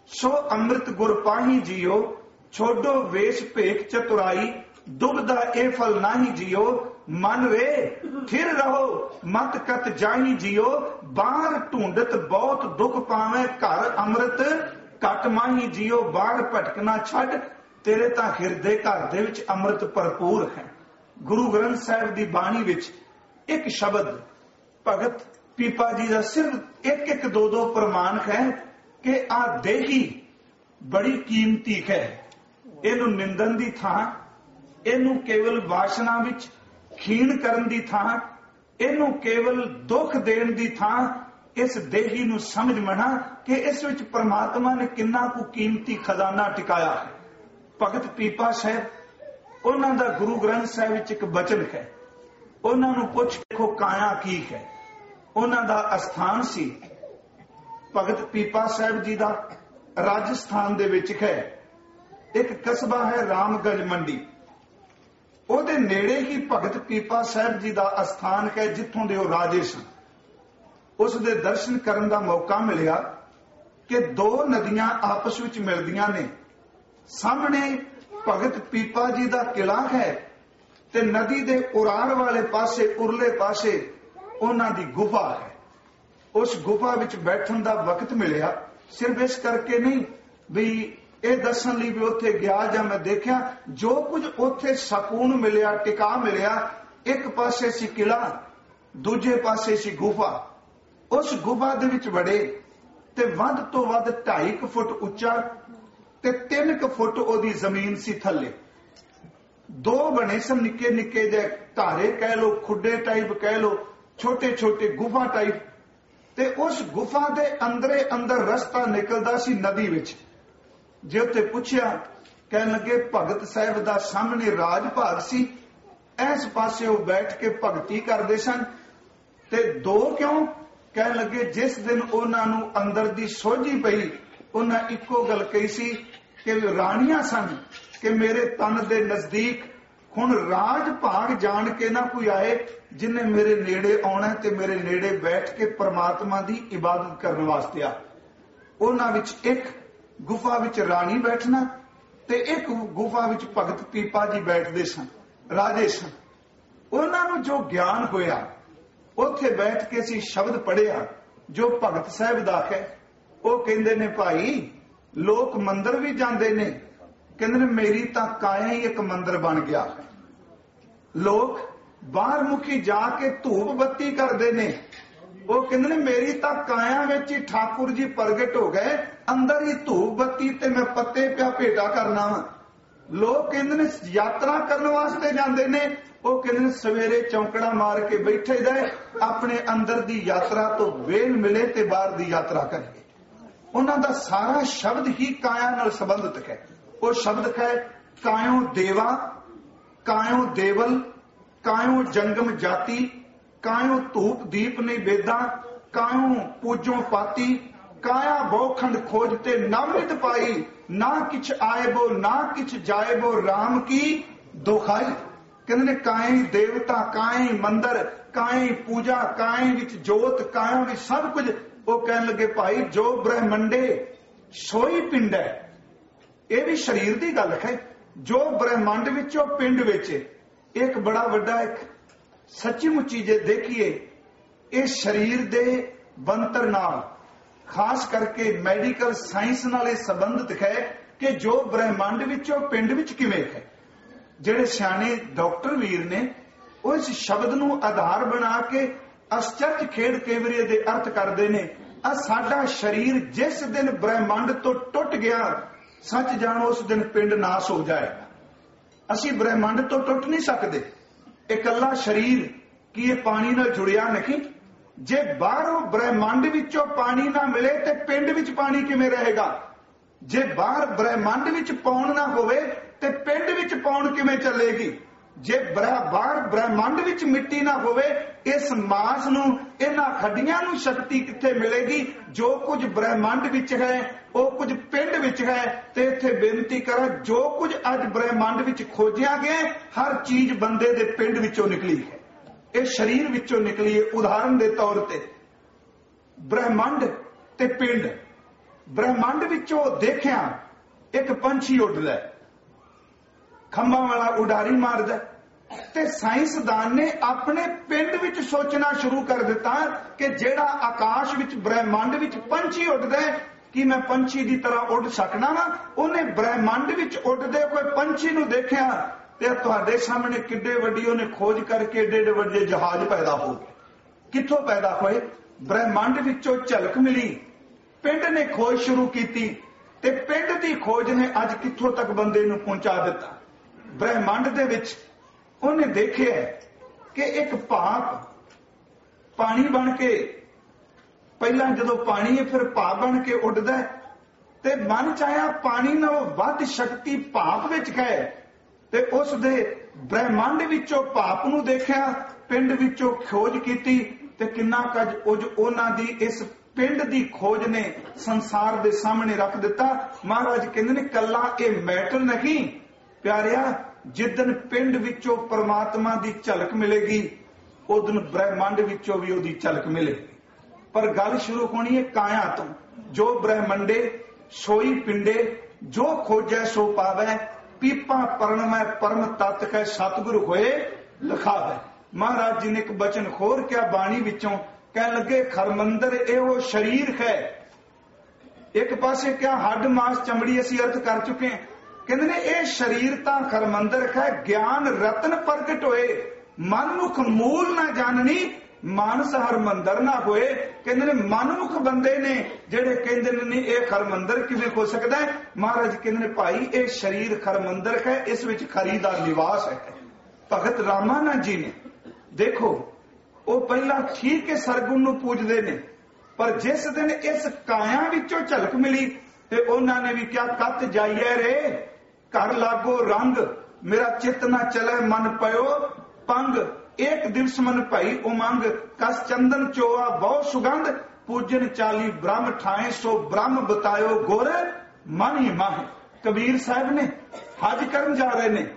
सो अमृत गुर पाही जियो, छोड़ो वेश भेख चतुराई, दुबदा ए फल नाही जियो, मन वे थिर रहो मत कत जाही जियो, बाहर ढूंढत बहुत दुख पावे, घर अमृत कट माही जियो, बाहर भटकना छड़, तेरे तां हिरदे घर दे विच अमृत भरपूर है। गुरु ग्रंथ साहिब दी बाणी विच एक शब्द भगत पीपा जी का सिर्फ एक एक दो दो प्रमाण है कि आ देही बड़ी कीमती है, इनू निंदन की थां, इनू केवल वासना विच खीण करन दी थां, इनू केवल दुख देण दी थां, इस देही नू समझ मना कि इस विच परमात्मा ने किन्ना कु कीमती खजाना टिकाया है। भगत पीपा साहब उन्हां दा गुरु ग्रंथ साहिब विच एक बचन है, उन्हां नू पुछ देखो काया की है। उन्हां दा अस्थान सी भगत पीपा साहब जी दा राजस्थान दे विच है, एक कस्बा है रामगंज मंडी, ओदे नेड़े ही भगत पीपा साहब जी दा अस्थान है जिथों दे ओ राजे सन। उस दे दर्शन करन दा मौका मिलिया कि दो नदियां आपस विच मिलदियां ने, सामने भगत पीपा जी दा किला है ते नदी दे उरार वाले पासे उरले पासे उन्हां दी गुफा है। उस गुफा विच बैठन दा वक्त मिलिया, सिर्फ इस करके नहीं भी ये दसन लई भी उत्थे गया जां मैं देखिया, जो कुछ उत्थे सकून मिलिया, टिका मिलिया, एक पासे सी किला, दूजे पासे सी गुफा। उस गुफा दे विच वड़े ते वध तो वध 2.5 फुट उच्चा ते 3 फुट ओदी जमीन सी थल्ले। दो बने सन निक्के निक्के जे धारे कह लो, खुडे टाइप कह लो, छोटे छोटे गुफा टाइप, ते उस गुफा दे अंदरे अंदर रस्ता निकलदा सी नदी विच। जे उत्थे पुछया, कहन लगे भगत साहब दा सामने राज भाग सी, इस पासे वो बैठ के भगती करदे सन। ते दो क्यों? कहन लगे जिस दिन उन्हां नूं अंदर दी सोझी पई, उन्हां इक्को गल कही सी कि राणियां सन कि मेरे तन दे नजदीक हुण राज भाग जान के ना कोई आए जिन्हें मेरे नेड़े आना ते मेरे नेड़े बैठ के परमात्मा दी इबादत करने वास्ते आ। उन्हां विच एक गुफा विच राणी बैठना ते एक गुफा विच भगत पीपा जी बैठते सन, राजे सन। उन्हां नूं जो ज्ञान होया, उत्थे बैठ के असीं शब्द पढ़िया जो भगत साहब दा है। वो कहंदे ने भाई लोग मंदिर भी जांदे ने, कहंदे ने मेरी तां काया ही एक मंदिर बन गया। लोग बाहर मुखी जाके धूप बत्ती करते ने, वो कहते ने मेरी तां काया विच ही ठाकुर जी प्रगट हो गए, अंदर ही धूप बत्ती ते मैं पत्ते पिया भेटा करना वा। लोग कहते ने यात्रा करने वास्ते जाते ने, वो कहते ने सवेरे चौंकड़ा मार के बैठे जाए, अपने अंदर दी यात्रा तो वेल मिले ते बाहर दी यात्रा करिए। उन्हां दा सारा शब्द ही काया नाल संबंधित है। वो शब्द है कायो देवा, कायो देवल, कायो जंगम जाति, कायो धूप दीप निवेदा, कायो पूजो पाती, काया बहुखंड खोजते नामित पाई, ना किछ आएबो ना किछ जाएबो राम की दोहाई। कहते काए देवता, काए मंदिर, काए पूजा, काए विच जोत, काया विच सब कुछ। वो कहन लगे भाई जो ब्रह्मंडे सोई पिंड है, यह भी शरीर की गल है। जो ब्रह्मांड विचों पिंड विच एक बड़ा वड्डा एक सच्ची मुच्ची जे देखिए इस शरीर दे बनतर नाल खास करके मैडिकल साइंस नाल संबंधित है कि जो ब्रह्मांड विचों पिंड विच किवें है। जिहड़े सियाणे डॉक्टर वीर ने वो इस शब्द नूं आधार बना के आश्चर्य खेड़ केवरे दे अर्थ करते ने। आ साडा शरीर जिस दिन ब्रह्मांड तो टुट गया, सच जानो उस दिन पिंड नाश हो जाएगा। असी ब्रह्मांड तो टुट नहीं सकते। इकल्ला शरीर की पानी नाल जुड़िया नहीं। जे बाहरों ब्रह्मांड विचों पानी ना मिले तो पिंड विच पानी किवें रहेगा? जे बाहर ब्रह्मांड विच पौण ना होवे ते पिंड विच पौण किवें चलेगी? जे बाहर ब्रह्मांड विच मिट्टी ना होवे, इस मास नूं इन्हां हड्डियां नूं शक्ति कित्थे मिलेगी? जो कुछ ब्रह्मांड विच है वो कुछ पिंड विच है। ते इत्थे बेनती करा, जो कुछ अज ब्रह्मांड विच खोजिया गया हर चीज बंदे दे पिंड विचों निकली है, ये शरीर विचों निकली है। उदाहरण के तौर ते ब्रह्मांड ते पिंड ਬ੍ਰਹਿਮੰਡ ਵਿੱਚੋਂ ਦੇਖਿਆ ਇੱਕ ਪੰਛੀ ਉੱਡਦਾ, ਖੰਭਾਂ ਵਾਲਾ ਉਡਾਰੀ ਮਾਰਦਾ, ਤੇ ਸਾਇੰਸਦਾਨ ਨੇ ਆਪਣੇ ਪਿੰਡ ਵਿੱਚ ਸੋਚਣਾ ਸ਼ੁਰੂ ਕਰ ਦਿੱਤਾ ਕਿ ਜਿਹੜਾ ਆਕਾਸ਼ ਵਿੱਚ ਬ੍ਰਹਿਮੰਡ ਵਿੱਚ ਪੰਛੀ ਉੱਡਦਾ ਹੈ, ਕਿ ਮੈਂ ਪੰਛੀ ਦੀ ਤਰ੍ਹਾਂ ਉੱਡ ਸਕਣਾ ਵਾ। ਉਹਨੇ ਬ੍ਰਹਿਮੰਡ ਵਿੱਚ ਉੱਡਦੇ ਕੋਈ ਪੰਛੀ ਨੂੰ ਦੇਖਿਆ ਤੇ ਤੁਹਾਡੇ ਸਾਹਮਣੇ ਕਿੱਡੇ ਵੱਡੀ ਉਹਨੇ ਖੋਜ ਕਰਕੇ ਏਡੇ ਵੱਡੇ ਜਹਾਜ਼ ਪੈਦਾ ਹੋ ਗਏ। ਕਿੱਥੋਂ ਪੈਦਾ ਹੋਏ? ਬ੍ਰਹਿਮੰਡ ਵਿੱਚੋਂ ਝਲਕ ਮਿਲੀ, ਪਿੰਡ ਨੇ ਖੋਜ ਸ਼ੁਰੂ ਕੀਤੀ ਤੇ ਪਿੰਡ ਦੀ ਖੋਜ ਨੇ ਅੱਜ ਕਿੱਥੋਂ ਤੱਕ ਬੰਦੇ ਨੂੰ ਪਹੁੰਚਾ ਦਿੱਤਾ। ਬ੍ਰਹਿਮੰਡ ਦੇ ਵਿੱਚ ਉਹਨੇ ਦੇਖਿਆ ਕਿ ਇੱਕ ਭਾਪ ਪਾਣੀ ਬਣ ਕੇ, ਪਹਿਲਾਂ ਜਦੋਂ ਪਾਣੀ ਹੈ ਫਿਰ ਭਾਪ ਬਣ ਕੇ ਉੱਡਦਾ, ਤੇ ਮਨ ਚਾਹਿਆ ਪਾਣੀ ਨਾਲੋਂ ਵੱਧ ਸ਼ਕਤੀ ਭਾਪ ਵਿੱਚ ਹੈ, ਤੇ ਉਸ ਦੇ ਬ੍ਰਹਿਮੰਡ ਵਿੱਚੋਂ ਭਾਪ ਨੂੰ ਦੇਖਿਆ, ਪਿੰਡ ਵਿੱਚੋਂ ਖੋਜ ਕੀਤੀ, ਤੇ ਕਿੰਨਾ ਕੁਝ ਉਹਨਾਂ ਦੀ ਇਸ ਪਿੰਡ ਦੀ ਖੋਜ ਨੇ ਸੰਸਾਰ ਦੇ ਸਾਹਮਣੇ ਰੱਖ ਦਿੱਤਾ। ਮਹਾਰਾਜ ਕਹਿੰਦੇ ਨੇ ਕੱਲਾ ਇਹ ਮੈਟਰ ਨਹੀਂ ਪਿਆਰਿਆ, ਜਿੱਦਣ ਪਿੰਡ ਵਿੱਚੋਂ ਪਰਮਾਤਮਾ ਦੀ ਝਲਕ ਮਿਲੇਗੀ ਉਦਨ ਬ੍ਰਹਿਮੰਡ ਵਿੱਚੋਂ ਵੀ ਉਹਦੀ ਝਲਕ ਮਿਲੇਗੀ। ਪਰ ਗੱਲ ਸ਼ੁਰੂ ਹੋਣੀ ਹੈ ਕਾਇਆ ਤੋਂ। ਜੋ ਬ੍ਰਹਿਮੰਡੇ ਸੋਈ ਪਿੰਡੇ, ਜੋ ਖੋਜੈ ਸੋ ਪਾਵੈ, ਪੀਪਾ ਪਰਣਮੈ ਪਰਮ ਤਤ ਕੈ ਸਤਿਗੁਰ ਹੋਏ ਲਿਖਾਵੈ। ਮਹਾਰਾਜ ਜੀ ਨੇ ਇੱਕ ਬਚਨ ਖੋਰ ਕਿਹਾ ਬਾਣੀ ਵਿੱਚੋਂ, ਕਹਿਣ ਲੱਗੇ ਖਰਮੰਦਰ ਇਹੋ ਸ਼ਰੀਰ ਹੈ। ਇੱਕ ਪਾਸੇ ਕਿਹਾ ਹੱਡ ਮਾਸ ਚਮੜੀ, ਅਸੀਂ ਅਰਥ ਕਰ ਚੁੱਕੇ ਹਾਂ। ਕਹਿੰਦੇ ਨੇ ਇਹ ਸ਼ਰੀਰ ਤਾਂ ਖਰਮੰਦਰ ਹੈ, ਗਿਆਨ ਰਤਨ ਪ੍ਰਗਟ ਹੋਏ, ਮਨਮੁਖ ਮੂਲ ਨਾ ਜਾਣਨੀ, ਮਾਨਸ ਹਰਮੰਦਰ ਨਾ ਹੋਏ। ਕਹਿੰਦੇ ਨੇ ਮਨਮੁਖ ਬੰਦੇ ਨੇ ਜਿਹੜੇ ਕਹਿੰਦੇ ਨੇ ਨਹੀਂ ਇਹ ਖਰਮੰਦਰ ਕਿਵੇਂ ਹੋ ਸਕਦਾ ਹੈ। ਮਹਾਰਾਜ ਕਹਿੰਦੇ ਨੇ ਭਾਈ ਇਹ ਸ਼ਰੀਰ ਖਰਮੰਦਰ ਹੈ, ਇਸ ਵਿੱਚ ਖਰੀ ਦਾ ਨਿਵਾਸ ਹੈ। ਭਗਤ ਰਾਮਾਨੰਦ ਜੀ ਨੇ ਦੇਖੋ, ਉਹ ਪਹਿਲਾਂ ਠੀਕ ਹੈ ਸਰਗੁਣ ਨੂੰ ਪੂਜਦੇ ਨੇ, ਪਰ ਜਿਸ ਦਿਨ ਇਸ ਕਾਇਆ ਵਿੱਚੋਂ ਝਲਕ ਮਿਲੀ ਤੇ ਉਹਨਾਂ ਨੇ ਵੀ ਕਿਹਾ ਕੱਤ ਜਾਈਏ ਰੇ ਘਰ ਲਾਗੋ ਰੰਗ, ਮੇਰਾ ਚਿੱਤ ਨਾ ਚਲੇ ਮਨ ਪਇਓ ਪੰਗ, ਇੱਕ ਦਿਵਸ ਮਨ ਭਈ ਉਮੰਗ, ਕਸ ਚੰਦਨ ਚੋਆ ਬਹੁ ਸੁਗੰਧ, ਪੂਜਨ ਚਾਲੀ ਬ੍ਰਹਮ ਠਾਏ ਸੋ ਬ੍ਰਹਮ ਬਤਾਇਓ ਗੁਰ ਮਨ ਹੀ ਮਾਹੇ। ਕਬੀਰ ਸਾਹਿਬ ਨੇ ਹਜ ਕਰਨ ਜਾ ਰਹੇ ਨੇ,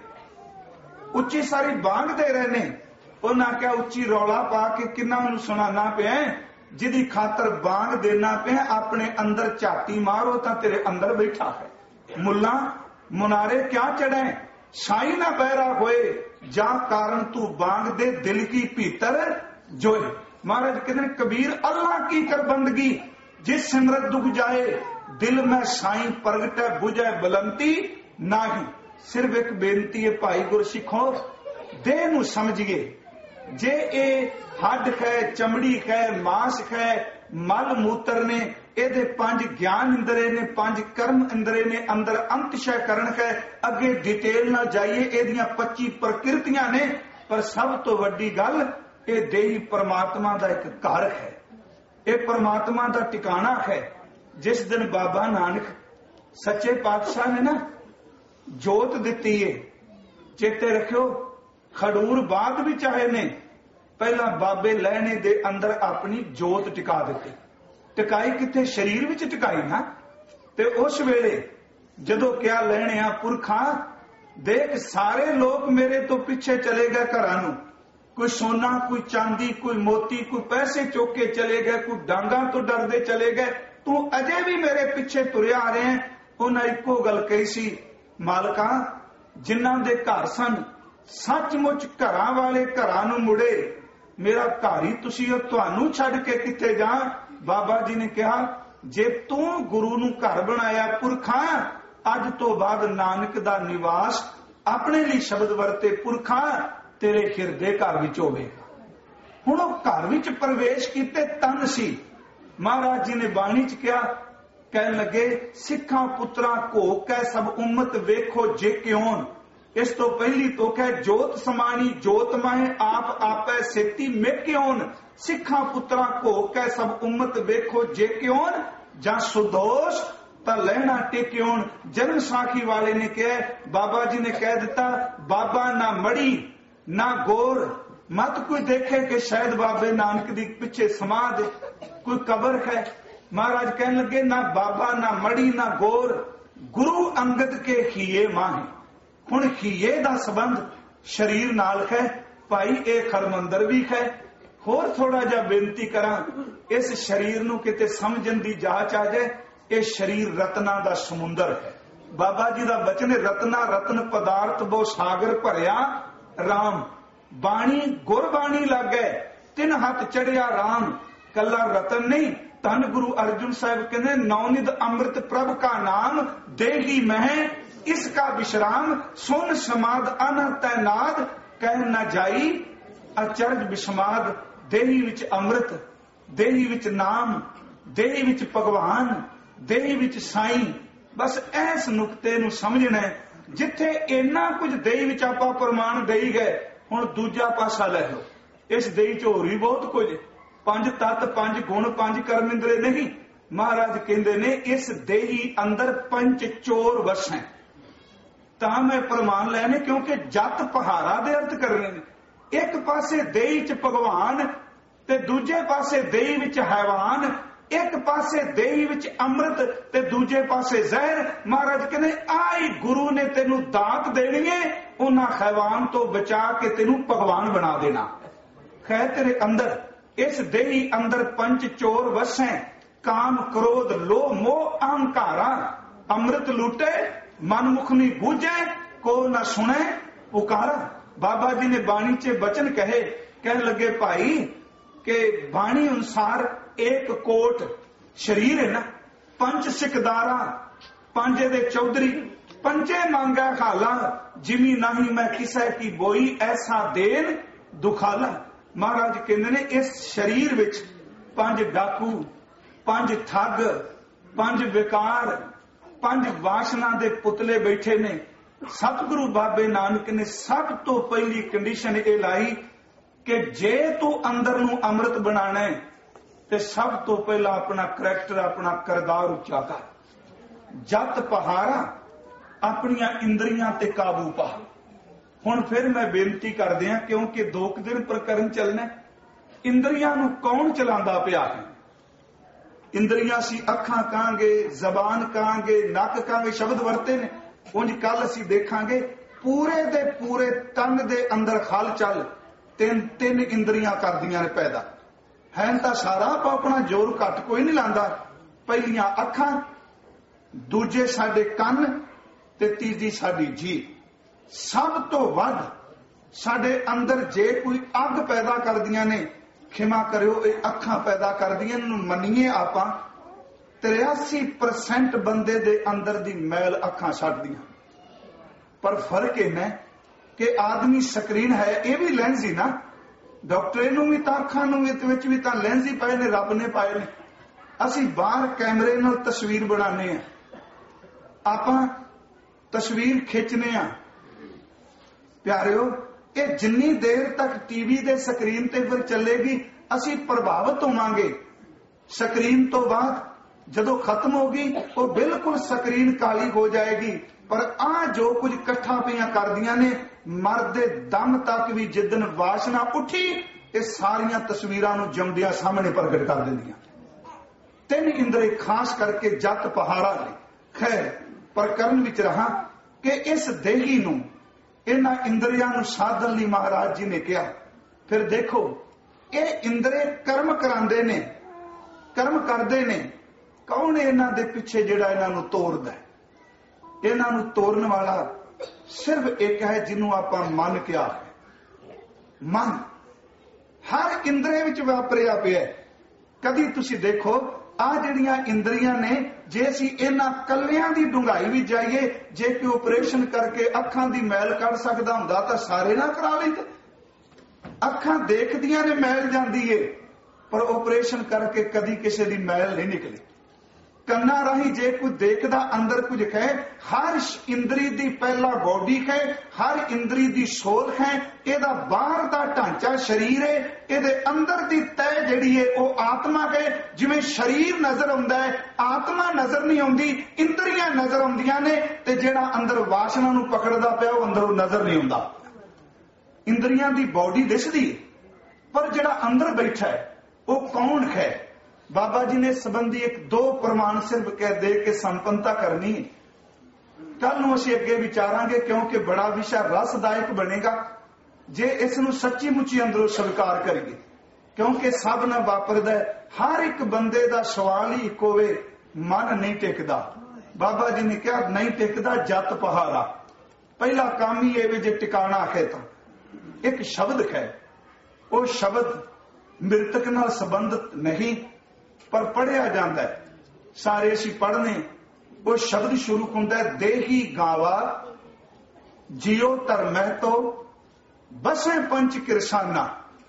ਉੱਚੀ ਸਾਰੀ ਬਾਂਗ ਦੇ ਰਹੇ ਨੇ, ਉਹਨਾਂ ਕਿਹਾ ਉੱਚੀ ਰੌਲਾ ਪਾ ਕੇ ਕਿੰਨਾ ਮੈਨੂੰ ਸੁਣਾਣਾ ਪਿਆ, ਜਿਹਦੀ ਖਾਤਰ ਬਾਂਗ ਦੇਣਾ ਪਿਆ ਆਪਣੇ ਅੰਦਰ ਝਾਤੀ ਮਾਰੋ ਤਾਂ ਤੇਰੇ ਅੰਦਰ ਬੈਠਾ ਹੈ। ਮੁੱਲਾ ਮੁਨਾਰੇ ਕਿਆ ਚੜੈ ਸਾਈ ਨਾ ਬਹਿਰਾ ਹੋਏ, ਜਾਂ ਕਾਰਨ ਤੂੰ ਬਾਂਗ ਦੇ ਦਿਲ ਕੀ ਭੀਤਰ ਜੋਏ। ਮਹਾਰਾਜ ਕਹਿੰਦੇ ਕਬੀਰ ਅੱਲਾ ਕੀ ਕਰ ਬੰਦਗੀ, ਜਿਸ ਸਿਮਰਤ ਦੁਖ ਜਾਏ, ਦਿਲ ਮੈਂ ਸਾਈ ਪ੍ਰਗਟੈ ਬੁਝੈ ਬਲੰਤੀ ਨਾਹੀ। ਸਿਰਫ ਇੱਕ ਬੇਨਤੀ ਹੈ ਭਾਈ ਗੁਰਸਿੱਖੋ, ਦੇਹ ਨੂੰ ਸਮਝੀਏ। ਜੇ ਇਹ ਹੱਡ ਹੈ, ਚਮੜੀ ਹੈ, ਮਾਸ ਹੈ, ਮਲ ਮੂਤਰ ਨੇ, ਇਹਦੇ 5 ਗਿਆਨ ਇੰਦਰੇ ਨੇ, 5 ਕਰਮ ਇੰਦਰੇ ਨੇ, ਅੰਦਰ ਅੰਤਸ਼ੈ ਕਰਨ ਹੈ। ਅੱਗੇ ਡਿਟੇਲ ਨਾਲ ਜਾਈਏ, ਇਹਦੀਆਂ 25 ਪ੍ਰਕਿਰਤੀਆਂ ਨੇ, ਪਰ ਸਭ ਤੋਂ ਵੱਡੀ ਗੱਲ ਇਹ ਦੇਹੀ ਪਰਮਾਤਮਾ ਦਾ ਇੱਕ ਘਰ ਹੈ, ਇਹ ਪਰਮਾਤਮਾ ਦਾ ਟਿਕਾਣਾ ਹੈ। ਜਿਸ ਦਿਨ ਬਾਬਾ ਨਾਨਕ ਸੱਚੇ ਪਾਤਸ਼ਾਹ ਨੇ ਨਾ ਜੋਤ ਦਿੱਤੀ ਹੈ, ਚੇਤੇ ਰੱਖਿਓ ਖਡੂਰ ਬਾਗ ਵਿੱਚ ਆਏ ਨੇ, ਪਹਿਲਾਂ ਬਾਬੇ ਲਹਿਣੇ ਦੇ ਅੰਦਰ ਆਪਣੀ ਜੋਤ ਟਿਕਾ ਦਿੱਤੀ। ਟਿਕਾਈ ਕਿੱਥੇ? ਸਰੀਰ ਵਿੱਚ ਟਿਕਾਈ ਨਾ। ਤੇ ਉਸ ਵੇਲੇ ਜਦੋਂ ਕਿਹਾ ਲੈਣਿਆ ਪੁਰਖਾਂ ਦੇਖ ਸਾਰੇ ਲੋਕ ਮੇਰੇ ਤੋਂ ਪਿੱਛੇ ਚਲੇ ਗਏ ਘਰਾਂ ਨੂੰ, ਕੋਈ ਸੋਨਾ, ਕੋਈ ਚਾਂਦੀ, ਕੋਈ ਮੋਤੀ, ਕੋਈ ਪੈਸੇ ਚੁੱਕ ਕੇ ਚਲੇ ਗਏ, ਕੋਈ ਡਾਂਗਾਂ ਤੋਂ ਡਰਦੇ ਚਲੇ ਗਏ, ਤੂੰ ਅਜੇ ਵੀ ਮੇਰੇ ਪਿੱਛੇ ਤੁਰਿਆ ਆ ਰਿਹਾ। ਉਹਨਾਂ ਇੱਕੋ ਗੱਲ ਕਹੀ ਸੀ, ਮਾਲਕਾਂ ਜਿਨ੍ਹਾਂ ਦੇ ਘਰ ਸਨ ਸੱਚਮੁੱਚ ਘਰਾਂ ਵਾਲੇ ਘਰਾਂ ਨੂੰ ਮੁੜੇ, ਮੇਰਾ ਘਰ ਹੀ ਤੁਸੀਂ ਉਹ, ਤੁਹਾਨੂੰ ਛੱਡ ਕੇ ਕਿੱਥੇ ਜਾ। ਬਾਬਾ ਜੀ ਨੇ ਕਿਹਾ ਜੇ ਤੂੰ ਗੁਰੂ ਨੂੰ ਘਰ ਬਣਾਇਆ ਪੁਰਖਾਂ, ਅੱਜ ਤੋਂ ਬਾਅਦ ਨਾਨਕ ਦਾ ਨਿਵਾਸ ਆਪਣੇ ਲਈ ਸ਼ਬਦ ਵਰਤੇ ਪੁਰਖਾਂ ਤੇਰੇ ਹਿਰਦੇ ਘਰ ਵਿੱਚ ਹੋਵੇਗਾ। ਹੁਣ ਉਹ ਘਰ ਵਿੱਚ ਪ੍ਰਵੇਸ਼ ਕੀਤੇ ਤਨ ਸੀ। ਮਹਾਰਾਜ ਜੀ ਨੇ ਬਾਣੀ ਚ ਕਿਹਾ, ਕਹਿਣ ਲੱਗੇ ਸਿੱਖਾਂ ਪੁੱਤਰਾਂ ਘੋ ਕੈ ਸਭ ਉਮਤ ਵੇਖੋ ਜੇ ਕਿਉਂ। ਇਸ ਤੋਂ ਪਹਿਲੀ ਤੋਕ ਹੈ ਜੋਤ ਸਮਾਣੀ ਜੋਤ ਮਾਹੇ ਆਪ ਆਪੈ ਸੇਤੀ ਮੇ ਕਿਉਂ। ਸਿੱਖਾਂ ਪੁੱਤਰਾਂ ਘੋ ਕੈ ਸਭ ਉਮਤ ਵੇਖੋ ਜੇ ਕਿਉਂ, ਜਾਂ ਸੁਦੋਸ਼ ਤਾਂ ਲੈਣਾ ਟੇਕਿਉਂ। ਜਨਮ ਸਾਖੀ ਵਾਲੇ ਨੇ ਕਿਹਾ, ਬਾਬਾ ਜੀ ਨੇ ਕਹਿ ਦਿੱਤਾ ਬਾਬਾ ਨਾ ਮੜੀ ਨਾ ਗੋਰ, ਮਤ ਕੋਈ ਦੇਖੇ ਕਿ ਸ਼ਾਇਦ ਬਾਬੇ ਨਾਨਕ ਦੀ ਪਿੱਛੇ ਸਮਾਧ ਕੋਈ ਕਬਰ ਹੈ। ਮਹਾਰਾਜ ਕਹਿਣ ਲੱਗੇ ਨਾ ਬਾਬਾ ਨਾ ਮੜੀ ਨਾ ਗੋਰ, ਗੁਰੂ ਅੰਗਦ ਕੇ ਹੀਏ ਮਾਹੇ। ਹੁਣ ਹੀਏ ਦਾ ਸੰਬੰਧ ਸਰੀਰ ਨਾਲ ਹੈ ਭਾਈ, ਇਹ ਖਰਮੰਦਰ ਵੀ ਹੈ। ਹੋਰ ਥੋੜਾ ਜਿਹਾ ਬੇਨਤੀ ਕਰਾਂ, ਇਸ ਸਰੀਰ ਨੂੰ ਕਿਤੇ ਸਮਝਣ ਦੀ ਜਾਂਚ ਆ ਜਾਏ। ਇਹ ਸਰੀਰ ਰਤਨਾਂ ਦਾ ਸਮੁੰਦਰ ਹੈ। ਬਾਬਾ ਜੀ ਦਾ ਬਚਨ, ਰਤਨਾ ਰਤਨ ਪਦਾਰਥ ਬਹੁ ਸਾਗਰ ਭਰਿਆ ਰਾਮ। ਬਾਣੀ ਗੁਰਬਾਣੀ ਲਾਗੇ ਤਿੰਨ ਹੱਥ ਚੜਿਆ ਰਾਮ। ਕੱਲਾ ਰਤਨ ਨਹੀਂ, ਧੰਨ ਗੁਰੂ ਅਰਜੁਨ ਸਾਹਿਬ ਕਹਿੰਦੇ ਨੌਨਿਧ ਅੰਮ੍ਰਿਤ ਪ੍ਰਭ ਕਾ ਨਾਮ ਦੇਹੀ ਮਹਿ ਇਸ ਕਾ ਵਿਸ਼ਰਾਮ। ਸੁਨ ਸਮਾਦ ਅਨ ਤੈਨਾਦ ਕਹਿ ਨਾ ਜਾਈ ਅਚਰਜ ਬਿਸਮਾਦ। ਦੇਹੀ ਵਿੱਚ ਅੰਮ੍ਰਿਤ, ਦੇਹੀ ਵਿੱਚ ਨਾਮ, ਦੇਹੀ ਵਿੱਚ ਭਗਵਾਨ, ਦੇਹੀ ਵਿੱਚ ਸਾਈਂ। ਬਸ ਇਸ ਨੁਕਤੇ ਨੂੰ ਸਮਝਣਾ। ਜਿੱਥੇ ਇੰਨਾ ਕੁਝ ਦੇਹੀ ਵਿੱਚ ਆਪਾਂ ਪ੍ਰਮਾਣ ਦੇਈ ਗਏ, ਹੁਣ ਦੂਜਾ ਪਾਸਾ ਲੈ ਲਓ। ਇਸ ਦੇਹੀ ਚ ਹੋਰ ਵੀ ਬਹੁਤ ਕੁਝ, 5 ਤੱਤ, 5 ਗੁਣ, 5 ਕਰਮ ਇੰਦਰੀ ਨਹੀਂ। ਮਹਾਰਾਜ ਕਹਿੰਦੇ ਨੇ ਇਸ ਦੇਹੀ ਅੰਦਰ ਪੰਚ ਚੋਰ ਵਸ ਹੈ। ਤਾਂ ਮੈਂ ਪ੍ਰਮਾਣ ਲੈਣੇ, ਕਿਉਂਕਿ ਜਤ ਪਹਾਰਾ ਦੇ ਅਰਥ ਕਰਨੇ ਨੇ। ਇੱਕ ਪਾਸੇ ਦੇਹੀ ਚ ਭਗਵਾਨ ਤੇ ਦੂਜੇ ਪਾਸੇ ਦੇਹੀ ਵਿੱਚ ਹੈਵਾਨ। ਇੱਕ ਪਾਸੇ ਦੇਹੀ ਵਿੱਚ ਅੰਮ੍ਰਿਤ ਤੇ ਦੂਜੇ ਪਾਸੇ ਜ਼ਹਿਰ। ਮਹਾਰਾਜ ਕਹਿੰਦੇ ਆਈ ਗੁਰੂ ਨੇ ਤੈਨੂੰ ਦਾਤ ਦੇਣੀ ਹੈ, ਉਹਨਾਂ ਹੈਵਾਨ ਤੋਂ ਬਚਾ ਕੇ ਤੈਨੂੰ ਭਗਵਾਨ ਬਣਾ ਦੇਣਾ। ਖੈ ਤੇਰੇ ਅੰਦਰ ਇਸ ਦੇਹੀ ਅੰਦਰ ਪੰਚ ਚੋਰ ਵਸੈ। ਕਾਮ ਕ੍ਰੋਧ ਲੋਭ ਮੋਹ ਅਹੰਕਾਰਾ। ਅੰਮ੍ਰਿਤ ਲੂਟੇ ਮਨ ਮੁਖ ਨਹੀਂ ਬੂਝੈ, ਕੋ ਨਾ ਸੁਣੈ ਪੁਕਾਰਾ। ਬਾਬਾ ਜੀ ਨੇ ਬਾਣੀ 'ਚ ਬਚਨ ਕਹੇ, ਕਹਿਣ ਲੱਗੇ ਭਾਈ ਕਿ ਬਾਣੀ ਅਨੁਸਾਰ ਇੱਕ ਕੋਟ ਸਰੀਰ ਹੈ ਨਾ, 5 ਸਿਕਦਾਰਾ, 5 ਦੇ ਚੌਧਰੀ, 5 ਮੰਗਾ ਖਾਲਾ। ਜਿਮੀ ਨਹੀਂ ਮੈਂ ਕਿਸੇ ਕੀ ਬੋਈ ਐਸਾ ਦੇਨ ਦੁਖਾਲਾ। ਮਹਾਰਾਜ ਕਹਿੰਦੇ ਨੇ ਇਸ ਸਰੀਰ ਵਿੱਚ 5 ਡਾਕੂ, 5 ਠੱਗ, 5 ਵਿਕਾਰ, 5 ਵਾਸ਼ਨਾ ਦੇ ਪੁਤਲੇ ਬੈਠੇ ਨੇ। ਸਤਿਗੁਰੂ ਬਾਬੇ ਨਾਨਕ ਨੇ ਸਭ ਤੋਂ ਪਹਿਲੀ ਕੰਡੀਸ਼ਨ ਇਹ ਲਾਈ ਕਿ ਜੇ ਤੂੰ ਅੰਦਰ ਨੂੰ ਅੰਮ੍ਰਿਤ ਬਣਾਣਾ ਹੈ ਤੇ ਸਭ ਤੋਂ ਪਹਿਲਾਂ ਆਪਣਾ ਕਰੈਕਟਰ, ਆਪਣਾ ਕਿਰਦਾਰ ਉੱਚਾ ਕਰ। ਜਤ ਪਹਾਰਾ, ਆਪਣੀਆਂ ਇੰਦਰੀਆਂ ਤੇ ਕਾਬੂ ਪਾ। ਹੁਣ ਫਿਰ ਮੈਂ ਬੇਨਤੀ ਕਰਦੇ ਹਾਂ, ਕਿਉਂਕਿ 2 ਦਿਨ ਪ੍ਰਕਰਨ ਚੱਲਣਾ। ਇੰਦਰੀਆਂ ਨੂੰ ਕੌਣ ਚਲਾਉਂਦਾ ਪਿਆ ਹੈ? ਇੰਦਰੀਆਂ ਸੀ ਅੱਖਾਂ ਕਹਾਂਗੇ, ਜ਼ਬਾਨ ਕਹਾਂਗੇ, ਨੱਕ ਕਹਾਂਗੇ, ਸ਼ਬਦ ਵਰਤੇ ਨੇ। ਉਂਝ ਕੱਲ ਅਸੀਂ ਦੇਖਾਂਗੇ ਪੂਰੇ ਦੇ ਪੂਰੇ ਤਨ ਦੇ ਅੰਦਰ ਹਲਚਲ ਤਿੰਨ ਇੰਦਰੀਆਂ ਕਰਦੀਆਂ ਨੇ ਪੈਦਾ। ਹੈ ਤਾਂ ਸਾਰਾ ਆਪਾਂ ਆਪਣਾ ਜ਼ੋਰ ਘੱਟ ਕੋਈ ਨਹੀਂ ਲਾਂਦਾ। ਪਹਿਲੀਆਂ ਅੱਖਾਂ, ਦੂਜੇ ਸਾਡੇ ਕੰਨ ਤੇ ਤੀਜੀ ਸਾਡੀ ਜੀਭ। ਸਭ ਤੋਂ ਵੱਧ ਸਾਡੇ ਅੰਦਰ ਜੇ ਕੋਈ ਅੱਗ ਪੈਦਾ ਕਰਦੀਆਂ ਨੇ, ਖਿਮਾ ਕਰਿਓ, ਇਹ ਅੱਖਾਂ ਪੈਦਾ ਕਰਦੀਆਂ। ਇਹਨੂੰ ਮੰਨੀਏ ਆਪਾਂ 83% ਬੰਦੇ ਦੇ ਅੰਦਰ ਦੀ ਮੈਲ ਅੱਖਾਂ ਛੱਡਦੀਆਂ। ਪਰ ਫਰਕ ਇਹਨਾਂ ਕਿ ਆਦਮੀ ਸਕਰੀਨ ਹੈ, ਇਹ ਵੀ ਲੈਂਸ ਹੀ ਨਾ। ਡਾਕਟਰ ਨੂੰ ਵੀ ਤਾਂ ਅੱਖਾਂ ਨੂੰ ਵਿੱਚ ਵੀ ਤਾਂ ਲੈਂਸ ਹੀ ਪਾਏ ਨੇ, ਰੱਬ ਨੇ ਪਾਏ ਨੇ। ਅਸੀਂ ਬਾਹਰ ਕੈਮਰੇ ਨਾਲ ਤਸਵੀਰ ਬਣਾਉਂਦੇ ਆ, ਆਪਾਂ ਤਸਵੀਰ ਖਿੱਚਨੇ ਆ। ਪਿਆਰਿਓ, ਇਹ ਜਿੰਨੀ ਦੇਰ ਤੱਕ ਟੀਵੀ ਦੇ ਸਕਰੀਨ ਤੇ ਫਿਰ ਚੱਲੇਗੀ ਅਸੀਂ ਪ੍ਰਭਾਵਿਤ ਹੋਵਾਂਗੇ। ਸਕਰੀਨ ਤੋਂ ਬਾਅਦ ਜਦੋਂ ਖਤਮ ਹੋਗੀ ਉਹ ਬਿਲਕੁਲ ਸਕਰੀਨ ਕਾਲੀ ਹੋ ਜਾਏਗੀ। ਪਰ ਆ ਜੋ ਕੁਝ ਇਕੱਠਾ ਪਈਆਂ ਕਰਦੀਆਂ ਨੇ, ਮਰਦੇ ਦਮ ਤੱਕ ਵੀ ਜਿੱਦਨ ਵਾਸ਼ਨਾ ਉੱਠੀ ਇਹ ਸਾਰੀਆਂ ਤਸਵੀਰਾਂ ਨੂੰ ਜੰਮਦਿਆਂ ਸਾਹਮਣੇ ਪ੍ਰਗਟ ਕਰ ਦਿੰਦੀਆਂ। 3 ਇੰਦਰੀ ਖਾਸ ਕਰਕੇ ਜਤ ਪਹਾਰਾ ਨੇ। ਖੈਰ ਪ੍ਰਕਰਨ ਵਿੱਚ ਰਹਾ ਕਿ ਇਸ ਦੇਹੀ ਨੂੰ, ਇਹਨਾਂ ਇੰਦਰੀਆਂ ਨੂੰ ਸਾਧਨ ਲਈ ਮਹਾਰਾਜ ਜੀ ਨੇ ਕਿਹਾ। ਫਿਰ ਦੇਖੋ ਇਹ ਇੰਦਰੇ ਕਰਮ ਕਰਾਉਂਦੇ ਨੇ, ਕਰਮ ਕਰਦੇ ਨੇ। ਕੌਣ ਇਹਨਾਂ ਦੇ ਪਿੱਛੇ ਜਿਹੜਾ ਇਹਨਾਂ ਨੂੰ ਤੋਰਦਾ ਹੈ? ਇਹਨਾਂ ਨੂੰ ਤੋਰਨ ਵਾਲਾ ਸਿਰਫ ਇੱਕ ਹੈ, ਜਿਹਨੂੰ ਆਪਾਂ ਮਨ ਕਿਹਾ ਹੈ। ਮਨ ਹਰ ਇੰਦਰੇ ਵਿੱਚ ਵਾਪਰਿਆ ਪਿਆ। ਕਦੀ ਤੁਸੀਂ ਦੇਖੋ ਆ ਜਿਹੜੀਆਂ ਇੰਦਰੀਆਂ ਨੇ, ਜੇ ਅਸੀਂ ਇਹਨਾਂ ਕੱਲਿਆਂ ਦੀ ਡੂੰਘਾਈ ਵੀ ਜਾਈਏ, ਜੇ ਕੋਈ ਆਪਰੇਸ਼ਨ ਕਰਕੇ ਅੱਖਾਂ ਦੀ ਮੈਲ ਕੱਢ ਸਕਦਾ ਹੁੰਦਾ ਤਾਂ ਸਾਰੇ ਨਾ ਕਰਾ ਲੈਂਦੇ। ਅੱਖਾਂ ਦੇਖਦੀਆਂ ਨੇ ਮੈਲ ਜਾਂਦੀ ਏ, ਪਰ ਆਪਰੇਸ਼ਨ ਕਰਕੇ ਕਦੀ ਕਿਸੇ ਦੀ ਮੈਲ ਨਹੀਂ ਨਿਕਲੀ। ਕੰਨਾਂ ਰਾਹੀਂ ਜੇ ਕੋਈ ਦੇਖਦਾ ਅੰਦਰ ਕੁਝ ਹੈ। ਹਰ ਇੰਦਰੀ ਦੀ ਪਹਿਲਾ ਬੋਡੀ ਹੈ, ਹਰ ਇੰਦਰੀ ਦੀ ਸੋਲ ਹੈ। ਇਹਦਾ ਬਾਹਰ ਦਾ ਢਾਂਚਾ ਸਰੀਰ ਹੈ, ਇਹਦੇ ਅੰਦਰ ਦੀ ਤਹਿ ਜਿਹੜੀ ਹੈ ਉਹ ਆਤਮਾ ਹੈ। ਜਿਵੇਂ ਸਰੀਰ ਨਜ਼ਰ ਆਉਂਦਾ ਹੈ, ਆਤਮਾ ਨਜ਼ਰ ਨਹੀਂ ਆਉਂਦੀ, ਇੰਦਰੀਆਂ ਨਜ਼ਰ ਆਉਂਦੀਆਂ ਨੇ। ਤੇ ਜਿਹੜਾ ਅੰਦਰ ਵਾਸ਼ਨਾ ਨੂੰ ਪਕੜਦਾ ਪਿਆ ਉਹ ਅੰਦਰੋਂ ਨਜ਼ਰ ਨਹੀਂ ਆਉਂਦਾ। ਇੰਦਰੀਆਂ ਦੀ ਬੋਡੀ ਦਿਸਦੀ, ਪਰ ਜਿਹੜਾ ਅੰਦਰ ਬੈਠਾ ਹੈ ਉਹ ਕੌਣ ਹੈ? ਬਾਬਾ ਜੀ ਨੇ ਸੰਬੰਧੀ 1-2 ਪ੍ਰਮਾਣ ਸਿਰਫ ਕਹਿ ਦੇ ਕੇ ਸੰਪੰਨਤਾ ਕਰਨੀ। ਕੱਲ ਨੂੰ ਅਸੀਂ ਅੱਗੇ ਵਿਚਾਰਾਂਗੇ, ਕਿਉਂਕਿ ਬੜਾ ਵਿਸ਼ਾ ਰਸਦਾਇਕ ਬਣੇਗਾ ਜੇ ਇਸ ਨੂੰ ਸੱਚੀ ਮੁੱਚੀ ਅੰਦਰੋਂ ਸਵੀਕਾਰ ਕਰੀਏ। ਕਿਉਂਕਿ ਸਭ ਨਾਲ ਵਾਪਰਦਾ, ਹਰ ਇੱਕ ਬੰਦੇ ਦਾ ਸਵਾਲ ਹੀ ਇੱਕੋ ਵੇ ਮਨ ਨਹੀਂ ਟਿਕਦਾ। ਬਾਬਾ ਜੀ ਨੇ ਕਿਹਾ ਨਹੀਂ ਟਿਕਦਾ ਜਤ ਪਹਾਰਾ। ਪਹਿਲਾ ਕੰਮ ਹੀ ਇਹ ਵੀ ਜੇ ਟਿਕਾਣਾ ਹੈ ਤਾਂ ਇੱਕ ਸ਼ਬਦ ਹੈ, ਉਹ ਸ਼ਬਦ ਮ੍ਰਿਤਕ ਨਾਲ ਸੰਬੰਧਿਤ ਨਹੀਂ ਪਰ ਪੜਿਆ ਜਾਂਦਾ ਹੈ। ਸਾਰੇ ਅਸੀਂ ਪੜ੍ਹਨੇ, ਉਹ ਸ਼ਬਦ ਸ਼ੁਰੂ ਹੁੰਦਾ ਹੈ ਦੇਹੀ ਗਾਵਾ ਜਿਉ ਧਰਮੈ ਤੋ ਬਸੈ ਪੰਚ ਕਿਰਸਾਨਾ।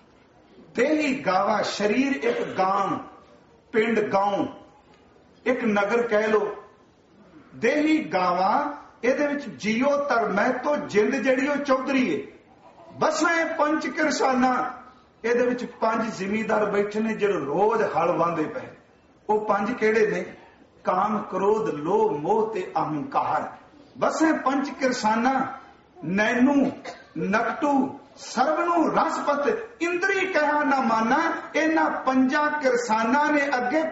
ਦੇਹੀ ਗਾਵਾ ਸ਼ਰੀਰ ਇੱਕ ਗਾਂਵ, ਪਿੰਡ ਗਾਉਂ, ਇੱਕ ਨਗਰ ਕਹਿ ਲੋ। ਦੇਹੀ ਗਾਵਾ ਇਹਦੇ ਵਿੱਚ ਜਿਉ ਧਰਮੈ ਤੋਂ ਜਿੰਦ ਜਿਹੜੀ ਉਹ ਚੌਧਰੀ ਏ। ਬਸੈ ਪੰਚ ਕਿਰਸਾਨਾ ਇਹਦੇ ਵਿੱਚ 5 ਜ਼ਿਮੀਦਾਰ ਬੈਠੇ ਨੇ ਜਿਹੜੇ ਰੋਜ਼ ਹਲ ਵਾਂਦੇ ਪਏ। ਉਹ 5 ਕਿਹੜੇ ਨੇ? ਕਾਮ, ਕ੍ਰੋਧ, ਲੋਭ, ਮੋਹ ਤੇ ਅਹੰਕਾਰ। ਬਸੈ ਪੰਚ ਕਿਰਸਾਨਾ ਨੈਨੂ ਨਕਟੂ ਸਰਬ ਨੂੰ ਰਸਪਤ ਇੰਦਰੀ ਕਹਿਆ ਨਾ ਮਾਨਾ। ਇਹਨਾਂ 5 ਕਿਰਸਾਨਾਂ ਨੇ ਅੱਗੇ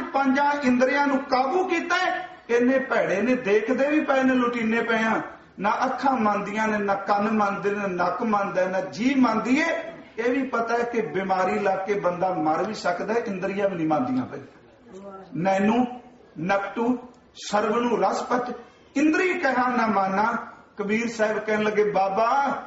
5 ਇੰਦਰੀਆਂ ਨੂੰ ਕਾਬੂ ਕੀਤਾ। ਇੰਨੇ ਭੈੜੇ ਨੇ, ਦੇਖਦੇ ਵੀ ਪਏ ਨੇ, ਲੁਟੀਨੇ ਪਏ ਆ। ਨਾ ਅੱਖਾਂ ਮੰਨਦੀਆਂ ਨੇ, ਨਾ ਕੰਨ ਮੰਨਦੇ ਨੇ, ਨੱਕ ਮੰਨਦਾ, ਨਾ ਜੀਭ ਮੰਨਦੀ ਏ। ਇਹ ਵੀ ਪਤਾ ਹੈ ਕਿ ਬਿਮਾਰੀ ਲੱਗ ਕੇ ਬੰਦਾ ਮਰ ਵੀ ਸਕਦਾ, ਇੰਦਰੀਆਂ ਵੀ ਨਹੀਂ ਮੰਨਦੀਆਂ ਪਈ। ਨੈਨੂ ਨਕਟੂ ਸਰਬ ਨੂੰ ਰਸਪਤ ਇੰਦਰੀ ਕਹਿਆ ਨਾ ਮਾਨਾ। ਕਬੀਰ ਸਾਹਿਬ ਕਹਿਣ ਲੱਗੇ ਬਾਬਾ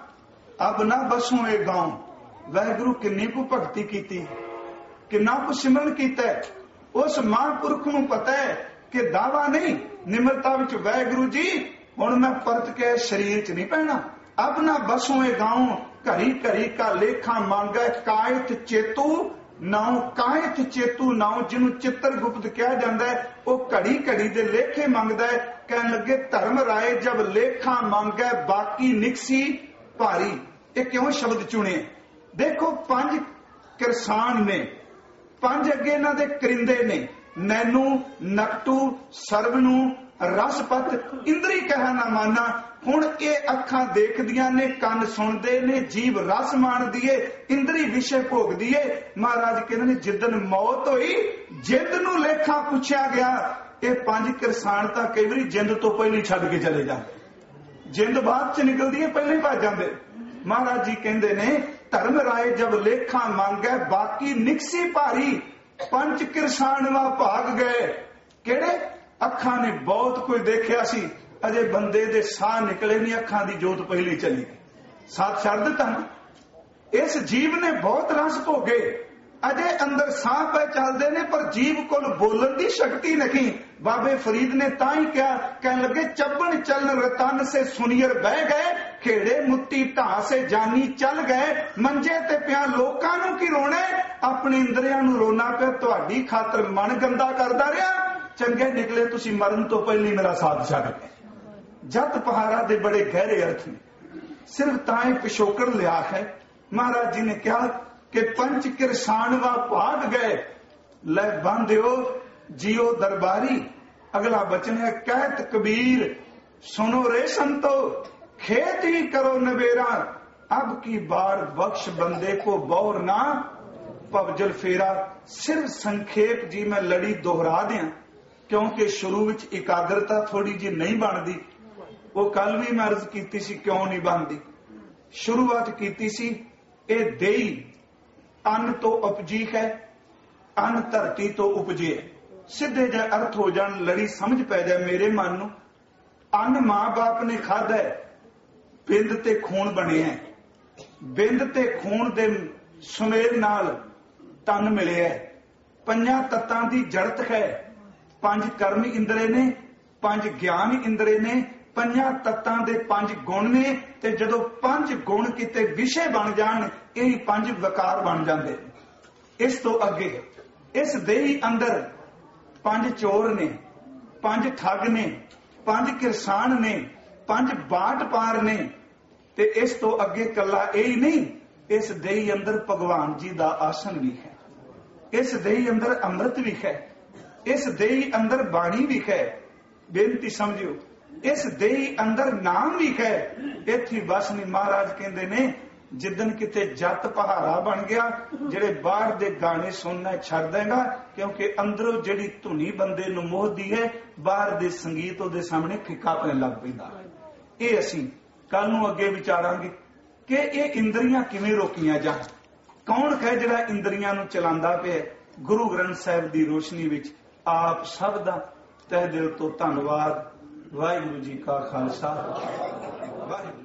ਅਬ ਨਾ ਬਸੂ ਇਹ ਗਾਉਂ। ਵਾਹਿਗੁਰੂ ਕਿੰਨੀ ਕੁ ਭਗਤੀ ਕੀਤੀ, ਕਿੰਨਾ ਕੁ ਸਿਮਰਨ ਕੀਤਾ। ਉਸ ਮਹਾਂਪੁਰਖ ਨੂੰ ਪਤਾ ਹੈ ਕਿ ਦਾਵਾ ਨਹੀਂ, ਨਿਮਰਤਾ ਵਿੱਚ ਵਾਹਿਗੁਰੂ ਜੀ ਹੁਣ ਮੈਂ ਪਰਤ ਕੇ ਸਰੀਰ ਚ ਨਹੀਂ ਪੈਣਾ। ਅਬ ਨਾ ਬਸੂ ਇਹ ਗਾਉਂ ਘਰੀ ਘਰੀ ਕਾ ਲੇਖਾ ਮੰਗੈ ਕਾਇਤ ਚੇਤੂ ਨਾਉ। ਕਾਇਤ ਚੇਤੂ ਨਾਉ ਜਿਹਨੂੰ ਚਿੱਤਰ ਗੁਪਤ ਕਿਹਾ ਜਾਂਦਾ ਹੈ, ਉਹ ਘੜੀ ਘੜੀ ਦੇ ਲੇਖੇ ਮੰਗਦਾ ਹੈ। ਕਹਿਣ ਲੱਗੇ ਧਰਮ ਰਾਏ ਜਬ ਲੇਖਾ ਮੰਗੈ ਬਾਕੀ ਨਿਕਸੀ ਭਾਰੀ। ਇਹ ਕਿਉਂ ਸ਼ਬਦ ਚੁਣੇ? ਦੇਖੋ 5 ਕਿਰਸਾਨ ਨੇ, 5 ਅੱਗੇ ਇਹਨਾਂ ਦੇ ਕਰਿੰਦੇ ਨੇ, ਨੈਨੂ ਨਕਟੂ ਸਰਬ ਨੂੰ ਰਸਪਤ ਇੰਦਰੀ ਕਹਿਆ ਨਾ ਮਾਨਾ। ਹੁਣ ਇਹ ਅੱਖਾਂ ਦੇਖਦੀਆਂ ਨੇ, ਕੰਨ ਸੁਣਦੇ ਨੇ, ਜੀਭ ਰਸ ਮਾਣਦੀ ਏ, ਇੰਦਰੀ ਵਿਸ਼ੇ ਭੋਗਦੀ ਏ। ਮਹਾਰਾਜ ਕਹਿੰਦੇ ਨੇ ਜਿੱਦਨ ਮੌਤ ਹੋਈ ਜਿੰਦ ਨੂੰ ਲੇਖਾ ਪੁੱਛਿਆ ਗਿਆ। ਇਹ 5 ਕਿਰਸਾਨ ਤਾਂ ਕਈ ਵਾਰੀ ਜਿੰਦ ਤੋਂ ਪਹਿਲਾਂ ਛੱਡ ਕੇ ਚਲੇ ਜਾਂਦੇ, ਜਿੰਦ ਬਾਅਦ ਚ ਨਿਕਲਦੀ ਹੈ, ਪਹਿਲਾਂ ਹੀ ਭੱਜ ਜਾਂਦੇ। ਮਹਾਰਾਜ ਜੀ ਕਹਿੰਦੇ ਨੇ ਧਰਮ ਰਾਏ ਜਬ ਲੇਖਾ ਮੰਗੈ ਬਾਕੀ ਨਿਕਸੀ ਭਾਰੀ। 5 ਕਿਰਸਾਨ ਵਾ ਭਾਗ ਗਏ। ਕਿਹੜੇ? ਅੱਖਾਂ ਨੇ ਬਹੁਤ ਕੁਝ ਦੇਖਿਆ ਸੀ, ਅਜੇ ਬੰਦੇ ਦੇ ਸਾਹ ਨਿਕਲੇ ਨਹੀਂ, ਅੱਖਾਂ ਦੀ ਜੋਤ ਪਹਿਲੀ ਚਲੀ ਗਈ, ਸਾਥ ਛੱਡ ਦਿੱਤਾ। ਇਸ ਜੀਵ ਨੇ ਬਹੁਤ ਰਸ ਭੋਗੇ, ਅਜੇ ਅੰਦਰ ਸਾਹ ਪੈ ਚੱਲਦੇ ਨੇ ਪਰ ਜੀਵ ਕੋਲ ਬੋਲਣ ਦੀ ਸ਼ਕਤੀ ਨਹੀਂ। ਬਾਬੇ ਫਰੀਦ ਨੇ ਤਾਂ ਹੀ ਕਿਹਾ, ਕਹਿਣ ਲੱਗੇ ਚੱਬਣ ਚਲਨ ਰਤਨ ਸੇ ਸੁਨੀਅਰ ਬਹਿ ਗਏ ਖੇੜੇ ਮੁੱਤੀ ਢਾਹ ਸੇ ਜਾਨੀ ਚੱਲ ਗਏ। ਮੰਜੇ ਤੇ ਪਿਆ ਲੋਕਾਂ ਨੂੰ ਕੀ ਰੋਣਾ, ਆਪਣੇ ਇੰਦਰੀਆਂ ਨੂੰ ਰੋਣਾ ਪਿਆ। ਤੁਹਾਡੀ ਖਾਤਰ ਮਨ ਗੰਦਾ ਕਰਦਾ ਰਿਹਾ, ਚੰਗੇ ਨਿਕਲੇ ਤੁਸੀਂ ਮਰਨ ਤੋਂ ਪਹਿਲਾਂ ਮੇਰਾ ਸਾਥ ਛੱਡ ਗਏ। ਜਤ ਪਹਾਰਾ ਦੇ ਬੜੇ ਗਹਿਰੇ ਅਰਥ ਨੇ, ਸਿਰਫ ਤਾਂ ਇਹ ਪਿਛੋਕੜ ਲਿਆ ਹੈ। ਮਹਾਰਾਜ ਜੀ ਨੇ ਕਿਹਾ ਕਿ 5 ਕਿਰਸਾਨ ਵਾ ਭਾਗ ਗਏ ਲੈ ਬੰਦਿਓ ਜਿਉ ਦਰਬਾਰੀ। ਅਗਲਾ ਬਚਨ ਹੈ ਕਹਿਤ ਕਬੀਰ ਸੁनो रे संतो खेत ही करो नबेरा। अब की बार बख्श बंदे को बौर ना पवजल फेरा। सिर्फ संखेप जी मैं लड़ी दोहरा दिया क्योंकि शुरू विच एकाग्रता थोड़ी जी नहीं बनती। वो कल भी मैं अर्ज की सी क्यों नहीं बनती। शुरुआत की सी ए देई अन्न तो उपजी है, अन्न धरती तो उपजे। सीधे जे अर्थ हो जान लड़ी समझ पै जाए मेरे मन नूं। अन्न मां बाप ने खादा है, बिंद ते खून बने हैं, बिंद ते खून दे सुमेल नाल तन मिले है। 5 तत्तां दी जड़त है, 5 कर्म इंद्रे ने, 5 ज्ञान इंद्रे ने, 5 तत्तां दे 5 गुण ने। ते जदों 5 गुण किते विषय बन जाण यही 5 विकार बन जांदे। इस तो अगे इस देही अंदर 5 चोर ने, 5 ठग ने, 5 किरसान ने, 5 बाट पार ने। ते इस तो अगे कला यही नहीं, इस देही अंदर भगवान जी दा आसन भी है, इस देही अंदर अमृत भी है, इस देही अंदर बाणी भी है। बेनती समझियो, इस देही अंदर नाम भी है। इत्थे बस नहीं। महाराज कहते ने जिदन किते जत पहाड़ा बन गया, जेड़े बाहर दे गाने सुनना छड़ देगा क्योंकि अंदरों जेड़ी धुनी बंदे नूं मोहदी है, बाहर दे संगीत उहदे सामने फिक्का पैण लग पैंदा। ये असीं कल नूं अगे विचारांगे कि ये इंद्रियां किवें रोकीआं जाण। कौन है जिहड़ा इंद्रियां नूं चलांदा पिया? गुरु ग्रंथ साहिब दी रोशनी विच आप सब दा ਤਹਿ ਦਿਲ ਤੋਂ ਧੰਨਵਾਦ। ਵਾਹਿਗੁਰੂ ਜੀ ਕਾ ਖਾਲਸਾ, ਵਾਹਿਗੁਰੂ।